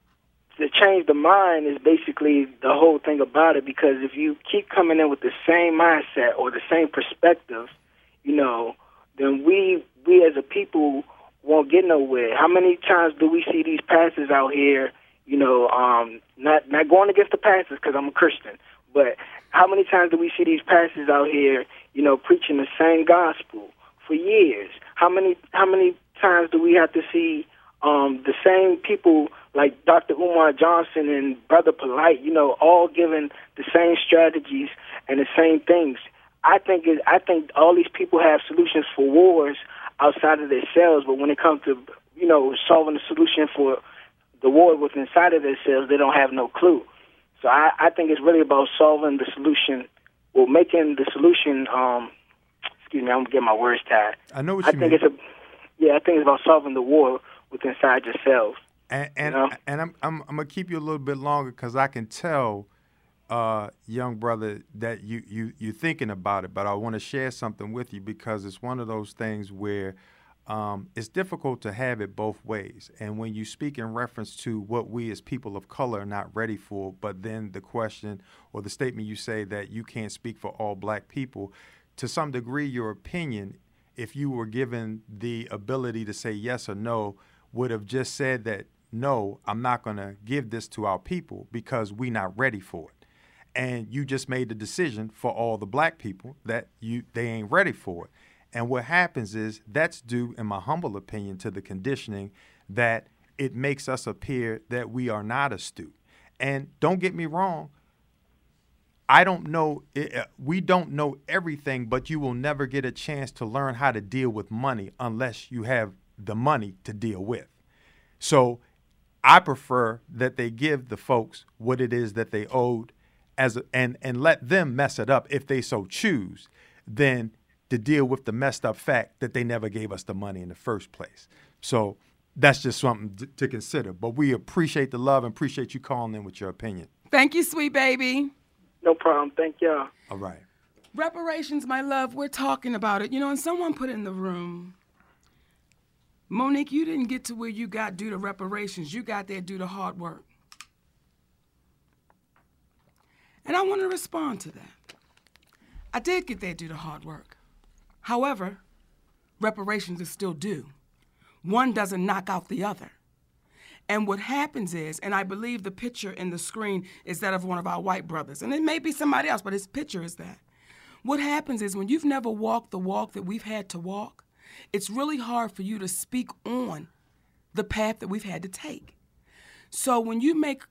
to change the mind is basically the whole thing about it, because if you keep coming in with the same mindset or the same perspective, you know, then we we as a people won't get nowhere. How many times do we see these pastors out here, you know, um, not not going against the pastors because I'm a Christian, but how many times do we see these pastors out here, you know, preaching the same gospel for years? How many how many times do we have to see um, the same people like Doctor Umar Johnson and Brother Polite, you know, all giving the same strategies and the same things? I think it, I think all these people have solutions for wars outside of themselves, but when it comes to, you know, solving the solution for the war within inside of themselves, they don't have no clue. So I, I think it's really about solving the solution, or making the solution. Um, excuse me, I'm gonna get my words tied. I know what I you think mean. it's a, yeah, I think it's about solving the war within inside yourselves. And and, you know? and I'm, I'm I'm gonna keep you a little bit longer because I can tell, uh, young brother, that you you you're thinking about it. But I want to share something with you because it's one of those things where um, it's difficult to have it both ways. And when you speak in reference to what we as people of color are not ready for, but then the question or the statement you say that you can't speak for all black people, to some degree, your opinion, if you were given the ability to say yes or no, would have just said that, no, I'm not going to give this to our people because we're not ready for it. And you just made the decision for all the black people that you they ain't ready for it. And what happens is that's due, in my humble opinion, to the conditioning that it makes us appear that we are not astute. And don't get me wrong, I don't know, we don't know everything, but you will never get a chance to learn how to deal with money unless you have the money to deal with. So I prefer that they give the folks what it is that they owed as a, and, and let them mess it up if they so choose, than to deal with the messed up fact that they never gave us the money in the first place. So that's just something to, to consider. But we appreciate the love and appreciate you calling in with your opinion. Thank you, sweet baby. No problem. Thank y'all. All right. Reparations, my love, we're talking about it. You know, and someone put in the room, Monique, you didn't get to where you got due to reparations. You got there due to hard work. And I want to respond to that. I did get there due to hard work. However, reparations is still due. One doesn't knock out the other. And what happens is, and I believe the picture in the screen is that of one of our white brothers, and it may be somebody else, but his picture is that. What happens is when you've never walked the walk that we've had to walk, it's really hard for you to speak on the path that we've had to take. So when you make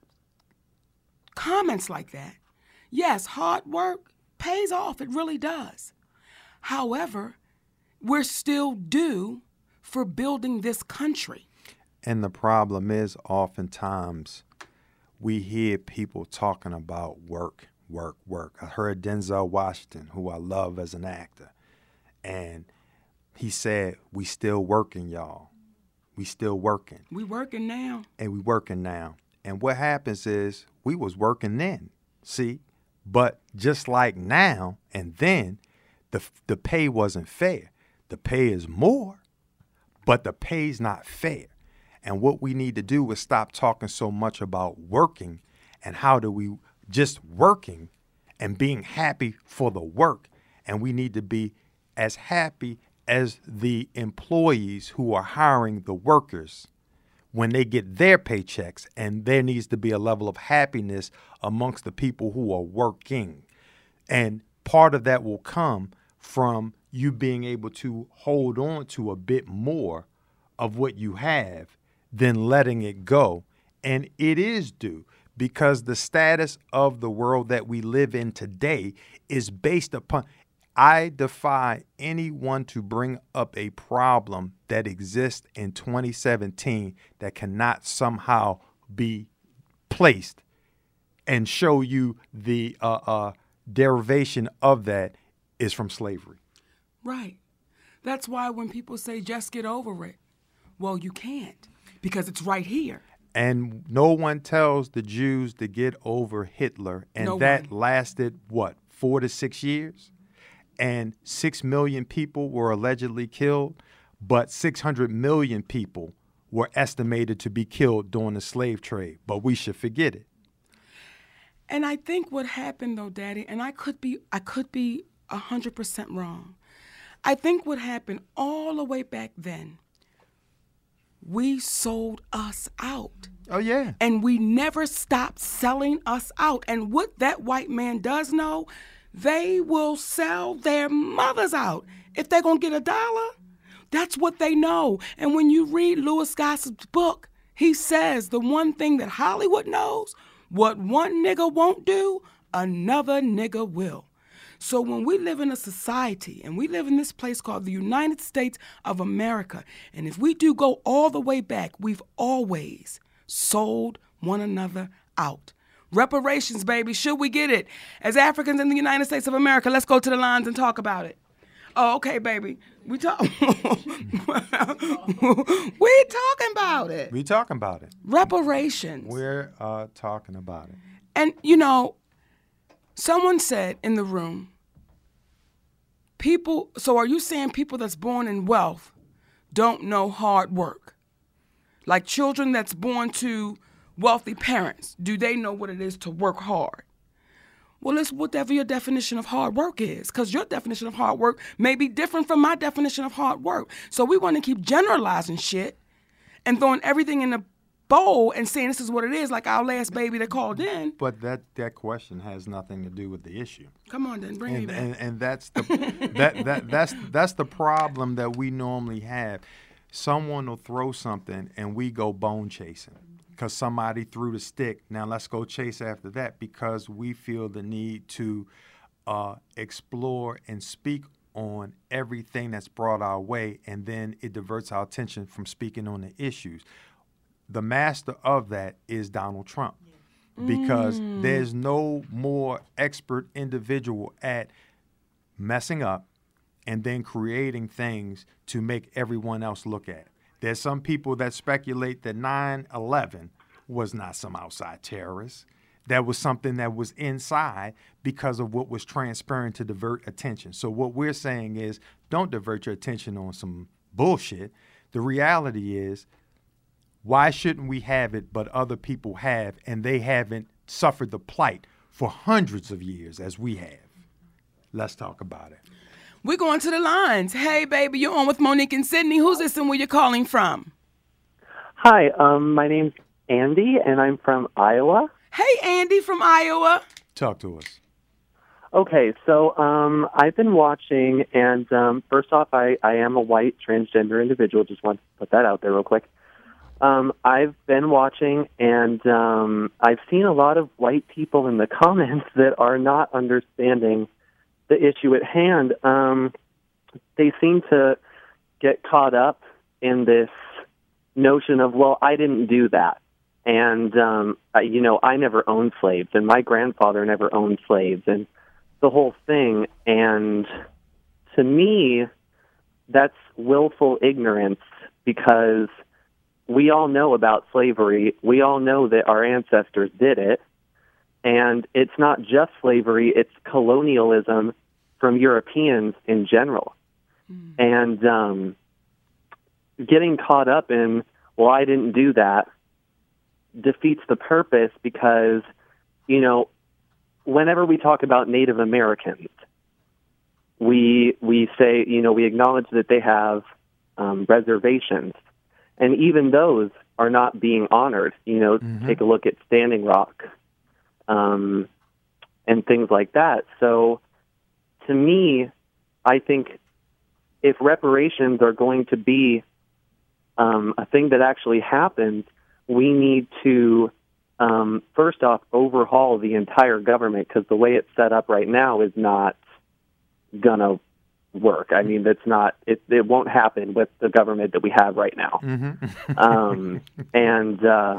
comments like that, yes, hard work pays off. It really does. However, we're still due for building this country. And the problem is oftentimes we hear people talking about work, work, work. I heard Denzel Washington, who I love as an actor, and he said, we still working, y'all. We still working. We working now. And we working now. And what happens is we was working then, see? But just like now and then, the the pay wasn't fair. The pay is more, but the pay's not fair. And what we need to do is stop talking so much about working and how do we just working and being happy for the work. And we need to be as happy as the employees who are hiring the workers when they get their paychecks. And there needs to be a level of happiness amongst the people who are working. And part of that will come from you being able to hold on to a bit more of what you have than letting it go. And it is due because the status of the world that we live in today is based upon, I defy anyone to bring up a problem that exists in twenty seventeen that cannot somehow be placed and show you the uh, uh, derivation of that is from slavery. Right. That's why when people say just get over it, well, you can't because it's right here. And no one tells the Jews to get over Hitler. And No that one. lasted, what, four to six years? And six million people were allegedly killed, but six hundred million people were estimated to be killed during the slave trade. But we should forget it. And I think what happened though, Daddy, and I could be I could be one hundred percent wrong. I think what happened all the way back then, we sold us out. Oh, yeah. And we never stopped selling us out. And what that white man does know, they will sell their mothers out. If they're going to get a dollar, that's what they know. And when you read Louis Gossip's book, he says the one thing that Hollywood knows, what one nigga won't do, another nigga will. So when we live in a society and we live in this place called the United States of America, and if we do go all the way back, we've always sold one another out. Reparations, baby, should we get it? As Africans in the United States of America, let's go to the lines and talk about it. Oh, okay, baby. We talk. we talking about it. We talking about it. Reparations. We're uh, talking about it. And, you know, someone said in the room, people, so are you saying people that's born in wealth don't know hard work? Like children that's born to wealthy parents, do they know what it is to work hard? Well, it's whatever your definition of hard work is, because your definition of hard work may be different from my definition of hard work. So we want to keep generalizing shit and throwing everything in a bowl and saying this is what it is, like our last baby that called in. But that, that question has nothing to do with the issue. Come on, then, bring and, me back. And, and that's the that, that that's that's the problem that we normally have. Someone will throw something and we go bone chasing because somebody threw the stick. Now let's go chase after that because we feel the need to uh, explore and speak on everything that's brought our way, and then it diverts our attention from speaking on the issues. The master of that is Donald Trump because mm. there's no more expert individual at messing up and then creating things to make everyone else look at. There's some people that speculate that nine eleven was not some outside terrorist. That was something that was inside because of what was transparent to divert attention. So what we're saying is don't divert your attention on some bullshit. The reality is, why shouldn't we have it, but other people have, and they haven't suffered the plight for hundreds of years as we have? Let's talk about it. We're going to the lines. Hey, baby, you're on with Monique and Sydney. Who's this and where you're calling from? Hi, um, my name's Andy, and I'm from Iowa. Hey, Andy from Iowa. Talk to us. Okay, so um, I've been watching, and um, first off, I, I am a white transgender individual. Just want to put that out there real quick. Um, I've been watching, and um, I've seen a lot of white people in the comments that are not understanding the issue at hand. Um, they seem to get caught up in this notion of, well, I didn't do that. And, um, I, you know, I never owned slaves, and my grandfather never owned slaves, and the whole thing. And to me, that's willful ignorance, because we all know about slavery. We all know that our ancestors did it. And it's not just slavery, it's colonialism from Europeans in general. Mm. And um, getting caught up in, well, I didn't do that, defeats the purpose, because, you know, whenever we talk about Native Americans, we we say, you know, we acknowledge that they have um, reservations, and even those are not being honored. You know, mm-hmm. Take a look at Standing Rock um, and things like that. So, to me, I think if reparations are going to be um, a thing that actually happens, we need to, um, first off, overhaul the entire government, because the way it's set up right now is not going to work. I mean, it's not, it, it won't happen with the government that we have right now. Mm-hmm. um, and uh,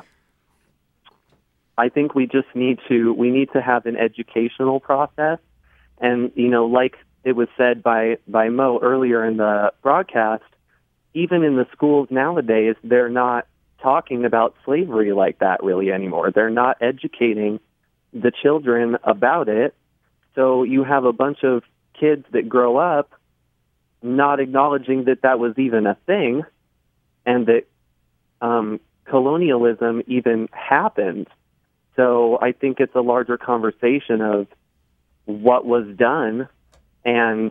I think we just need to, we need to have an educational process. And, you know, like it was said by, by Mo earlier in the broadcast, even in the schools nowadays, they're not talking about slavery like that really anymore. They're not educating the children about it. So you have a bunch of kids that grow up not acknowledging that that was even a thing, and that um, colonialism even happened. So I think it's a larger conversation of what was done, and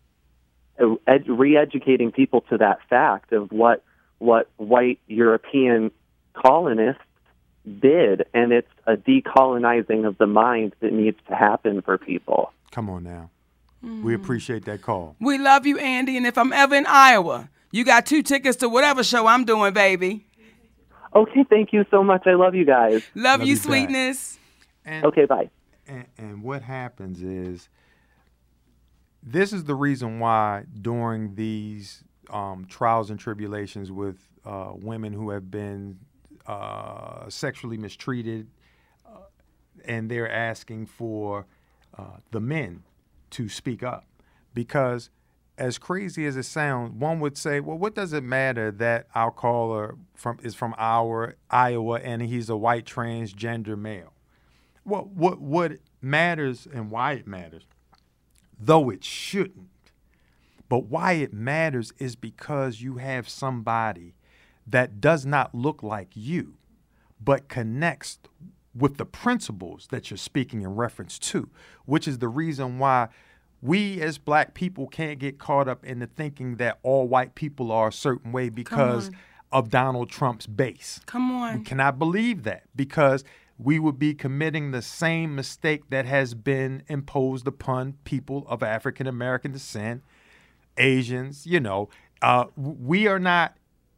ed- re-educating people to that fact of what what white European colonists did, and it's a decolonizing of the mind that needs to happen for people. Come on now. Mm. We appreciate that call. We love you, Andy, and if I'm ever in Iowa, you got two tickets to whatever show I'm doing, baby. Okay, thank you so much. I love you guys. Love, love you, sweetness. And, okay, bye. And, and what happens is, this is the reason why during these um, trials and tribulations with uh, women who have been uh, sexually mistreated, uh, and they're asking for uh, the men to speak up. Because as crazy as it sounds, one would say, well, what does it matter that our caller from is from our Iowa and he's a white transgender male? Well, what, what matters and why it matters, though it shouldn't, but why it matters is because you have somebody that does not look like you, but connects with the principles that you're speaking in reference to, which is the reason why we as black people can't get caught up in the thinking that all white people are a certain way because of Donald Trump's base. Come on. We cannot believe that, because we would be committing the same mistake that has been imposed upon people of African American descent, Asians. You know, uh, we are not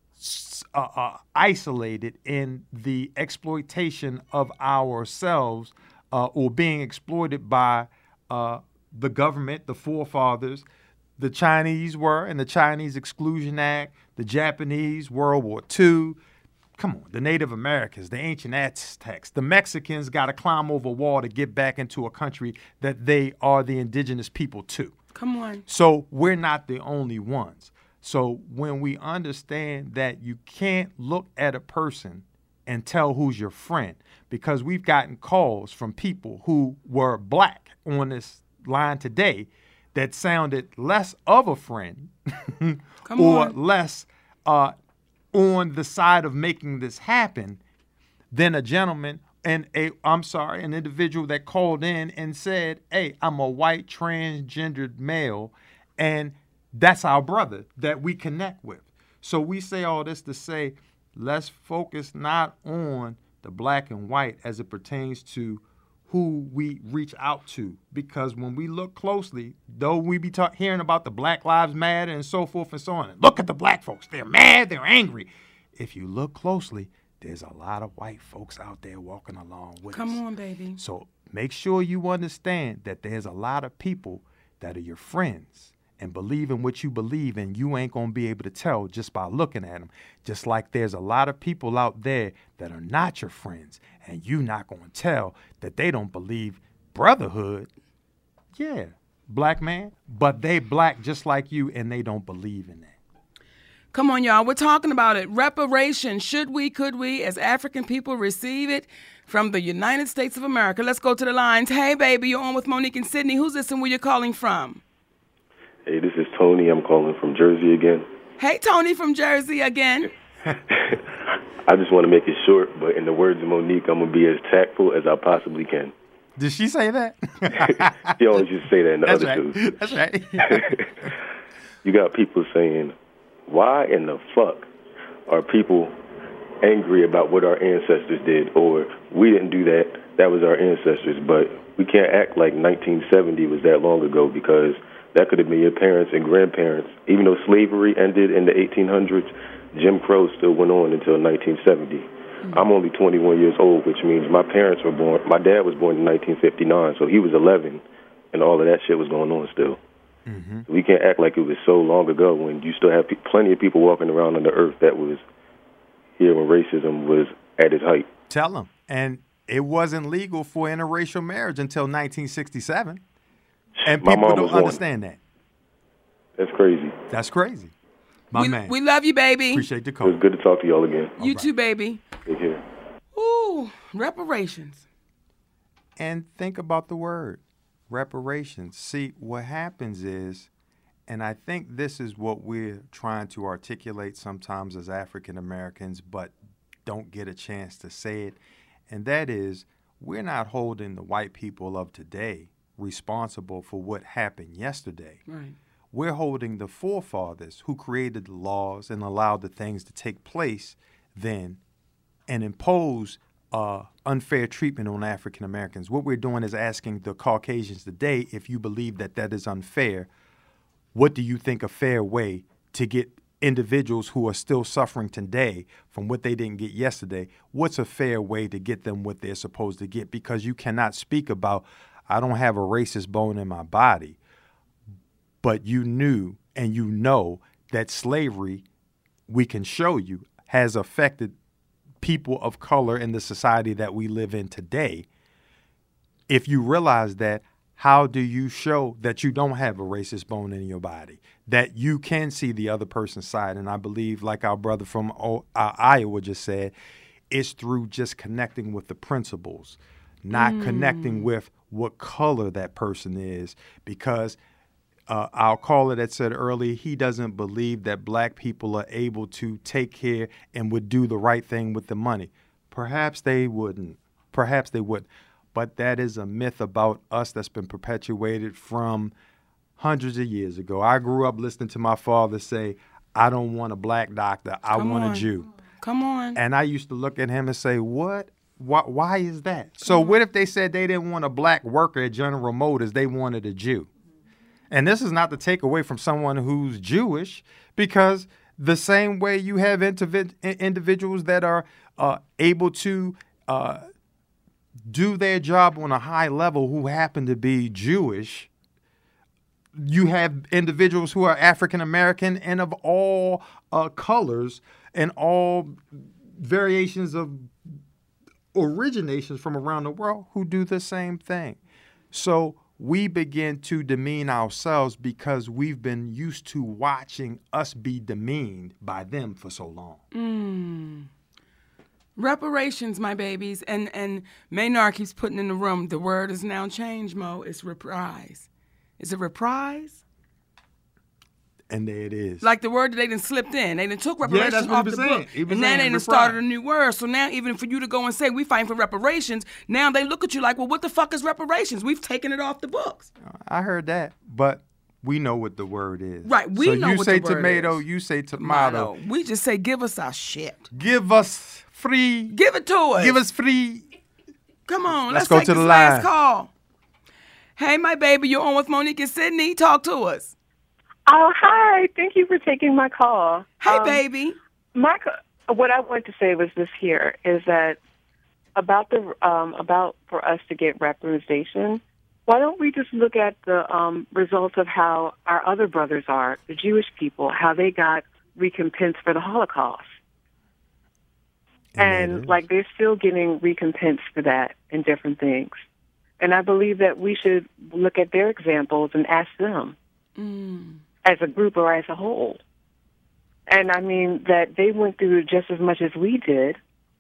uh, uh, isolated in the exploitation of ourselves uh, or being exploited by uh, the government, the forefathers. The Chinese were in the Chinese Exclusion Act, the Japanese, World War Two. Come on, the Native Americans, the ancient Aztecs, the Mexicans got to climb over a wall to get back into a country that they are the indigenous people too. Come on. So we're not the only ones. So when we understand that you can't look at a person and tell who's your friend, because we've gotten calls from people who were black on this line today that sounded less of a friend or on. less uh, on the side of making this happen than a gentleman and a, I'm sorry, an individual that called in and said, hey, I'm a white transgendered male, and that's our brother that we connect with. So we say all this to say, let's focus not on the black and white as it pertains to who we reach out to, because when we look closely, though we be ta- hearing about the Black Lives Matter and so forth and so on, and look at the black folks, they're mad, they're angry. if you look closely, there's a lot of white folks out there walking along with us. Come on, baby. So make sure you understand that there's a lot of people that are your friends and believe in what you believe in. You ain't going to be able to tell just by looking at them. Just like there's a lot of people out there that are not your friends, and you not going to tell that they don't believe brotherhood. Yeah, black man, but they black just like you, and they don't believe in that. Come on, y'all. We're talking about it. Reparations. Should we, could we, as African people, receive it from the United States of America? Let's go to the lines. Hey, baby, you're on with Monique and Sydney. Who's this and where you're calling from? Hey, this is Tony. I'm calling from Jersey again. Hey, Tony from Jersey again. I just want to make it short, but in the words of Monique, I'm going to be as tactful as I possibly can. Did she say that? She always used to say that in the That's other right. shows. That's right. You got people saying, why in the fuck are people angry about what our ancestors did? Or we didn't do that, that was our ancestors. But we can't act like nineteen seventy was that long ago, because that could have been your parents and grandparents. Even though slavery ended in the eighteen hundreds, Jim Crow still went on until nineteen seventy. Mm-hmm. I'm only twenty-one years old, which means my parents were born, my dad was born in nineteen fifty-nine, so he was eleven, and all of that shit was going on still. Mm-hmm. We can't act like it was so long ago when you still have pe- plenty of people walking around on the earth that was here when racism was at its height. Tell them. And it wasn't legal for interracial marriage until nineteen sixty-seven. And My people mom don't was one. understand that. That's crazy. That's crazy. My we, man. We love you, baby. Appreciate the It call. was good to talk to y'all again. You right. too, baby. Take care. Ooh, reparations. And think about the word reparations. See, what happens is, and I think this is what we're trying to articulate sometimes as African Americans, but don't get a chance to say it, and that is, we're not holding the white people of today responsible for what happened yesterday. Right. We're holding the forefathers who created the laws and allowed the things to take place then and impose uh, unfair treatment on African Americans. What we're doing is asking the Caucasians today, if you believe that that is unfair, what do you think a fair way to get individuals who are still suffering today from what they didn't get yesterday? What's a fair way to get them what they're supposed to get? Because you cannot speak about, I don't have a racist bone in my body, but you knew and you know that slavery, we can show you, has affected people of color in the society that we live in today. If you realize that, how do you show that you don't have a racist bone in your body, that you can see the other person's side? And I believe, like our brother from o- uh, Iowa just said, it's through just connecting with the principles, not mm. connecting with what color that person is. Because uh, our caller that said earlier, he doesn't believe that black people are able to take care and would do the right thing with the money. Perhaps they wouldn't. Perhaps they would. But that is a myth about us that's been perpetuated from hundreds of years ago. I grew up listening to my father say, I don't want a black doctor, I Come want on. a Jew. Come on. And I used to look at him and say, what? Why, why is that? So what if they said they didn't want a black worker at General Motors, they wanted a Jew? And this is not to take away from someone who's Jewish, because the same way you have individ- individuals that are uh, able to uh, do their job on a high level who happen to be Jewish, you have individuals who are African American and of all uh, colors and all variations of originations from around the world who do the same thing. So we begin to demean ourselves because we've been used to watching us be demeaned by them for so long. Mm. Reparations, my babies. And and Maynard keeps putting in the room, the word is now changed, Mo. It's reprise. Is it reprise? And there it is. Like the word that they done slipped in. They done took reparations yeah, that's what off he the was book. saying. He was and now saying they done reprise. started a new word. So now even for you to go and say we fighting for reparations, now they look at you like, well, what the fuck is reparations? We've taken it off the books. I heard that, but we know what the word is. Right, we so know you what say the word tomato, is. you say tomato. Tomato. We just say give us our shit. Give us free. Give it to us. Give us free. Come on, let's, let's go take to this the last line. call. Hey, my baby, you're on with Monique and Sydney. Talk to us. Oh, hi. Thank you for taking my call. Hey, um, baby. My what I wanted to say was this here is that about the um, about for us to get representation, why don't we just look at the um, results of how our other brothers are, the Jewish people, how they got recompense for the Holocaust? And, and like they're still getting recompense for that in different things. And I believe that we should look at their examples and ask them mm. as a group or as a whole. And I mean that they went through just as much as we did,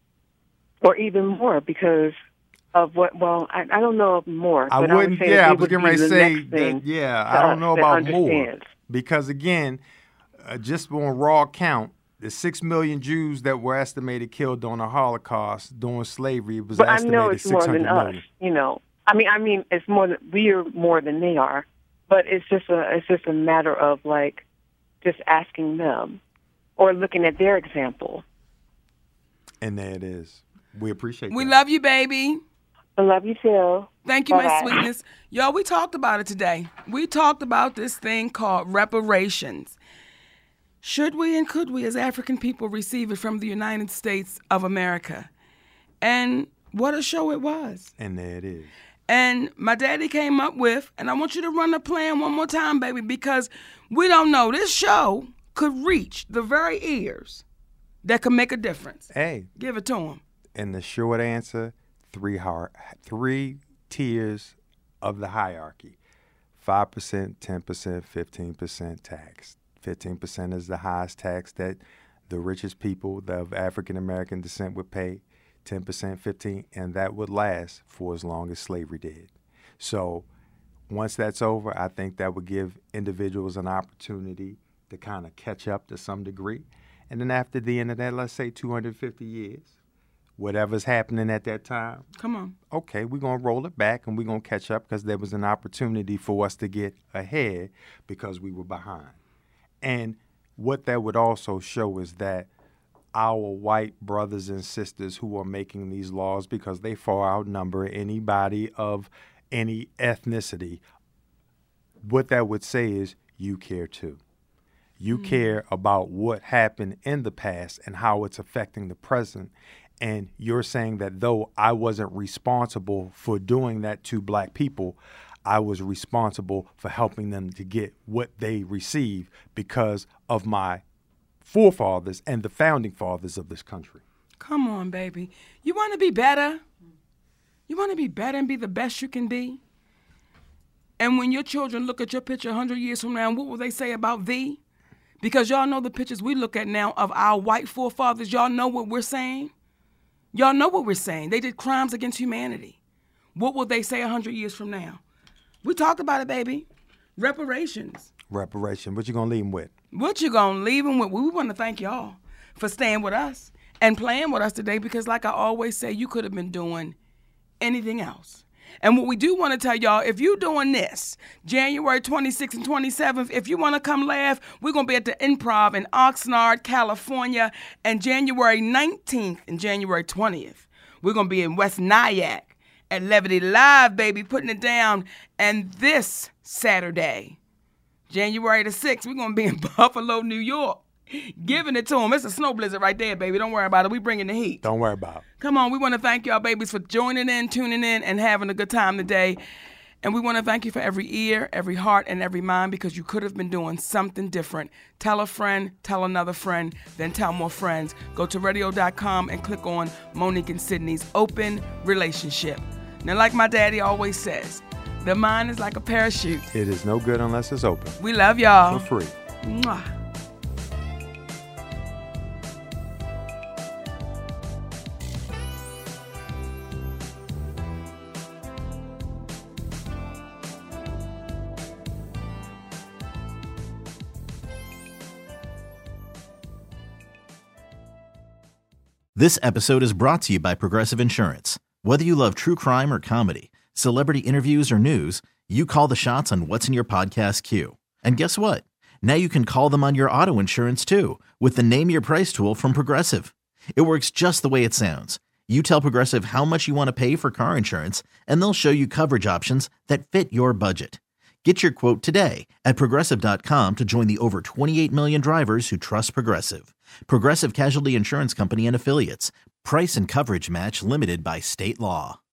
or even more, because of what, well, I, I don't know of more. I but wouldn't, I would yeah, I was was getting ready to say, that, yeah, I don't know about more. Because again, uh, just on raw count, the six million Jews that were estimated killed during the Holocaust, during slavery, it was but estimated I know it's more than us, you know. I mean, I mean, it's more than, we're more than they are, but it's just a, it's just a matter of like, just asking them or looking at their example. And there it is. We appreciate We that. love you, baby. I love you too. Thank you, Bye-bye. my sweetness. Y'all, we talked about it today. We talked about this thing called reparations. Should we and could we as African people receive it from the United States of America? And what a show it was. And there it is. And my daddy came up with, and I want you to run the plan one more time, baby, because we don't know. This show could reach the very ears that could make a difference. Hey. Give it to them. And the short answer, three hard, three tiers of the hierarchy. five percent, ten percent, fifteen percent tax. fifteen percent is the highest tax that the richest people of African American descent would pay. ten percent, fifteen, and that would last for as long as slavery did. So once that's over, I think that would give individuals an opportunity to kind of catch up to some degree. And then after the end of that, let's say two hundred fifty years, whatever's happening at that time. Come on. Okay, we're going to roll it back and we're going to catch up because there was an opportunity for us to get ahead because we were behind. And what that would also show is that our white brothers and sisters who are making these laws, because they far outnumber anybody of any ethnicity, what that would say is you care too. You mm. care about what happened in the past and how it's affecting the present. And you're saying that though I wasn't responsible for doing that to black people, I was responsible for helping them to get what they received because of my forefathers and the founding fathers of this country. Come on, baby. You want to be better? You want to be better and be the best you can be? And when your children look at your picture one hundred years from now, what will they say about thee? Because y'all know the pictures we look at now of our white forefathers. Y'all know what we're saying? Y'all know what we're saying. They did crimes against humanity. What will they say one hundred years from now? We talked about it, baby. Reparations. Reparation. What you going to leave them with? What you going to leave them with? We want to thank y'all for staying with us and playing with us today because like I always say, you could have been doing anything else. And what we do want to tell y'all, if you're doing this, January twenty-sixth and twenty-seventh, if you want to come laugh, we're going to be at the Improv in Oxnard, California, and January nineteenth and January twentieth. We're going to be in West Nyack at Levity Live, baby, putting it down. And this Saturday, January the sixth, we're going to be in Buffalo, New York, giving it to them. It's a snow blizzard right there, baby. Don't worry about it. We bringing the heat. Don't worry about it. Come on. We want to thank y'all, babies, for joining in, tuning in, and having a good time today. And we want to thank you for every ear, every heart, and every mind because you could have been doing something different. Tell a friend, tell another friend, then tell more friends. Go to radio dot com and click on Monique and Sydney's Open Relationship. Now, like my daddy always says, the mind is like a parachute. It is no good unless it's open. We love y'all. For free. Mwah. This episode is brought to you by Progressive Insurance. Whether you love true crime or comedy, celebrity interviews or news, you call the shots on what's in your podcast queue. And guess what? Now you can call them on your auto insurance too with the Name Your Price tool from Progressive. It works just the way it sounds. You tell Progressive how much you want to pay for car insurance, and they'll show you coverage options that fit your budget. Get your quote today at Progressive dot com to join the over twenty-eight million drivers who trust Progressive. Progressive Casualty Insurance Company and Affiliates. Price and coverage match limited by state law.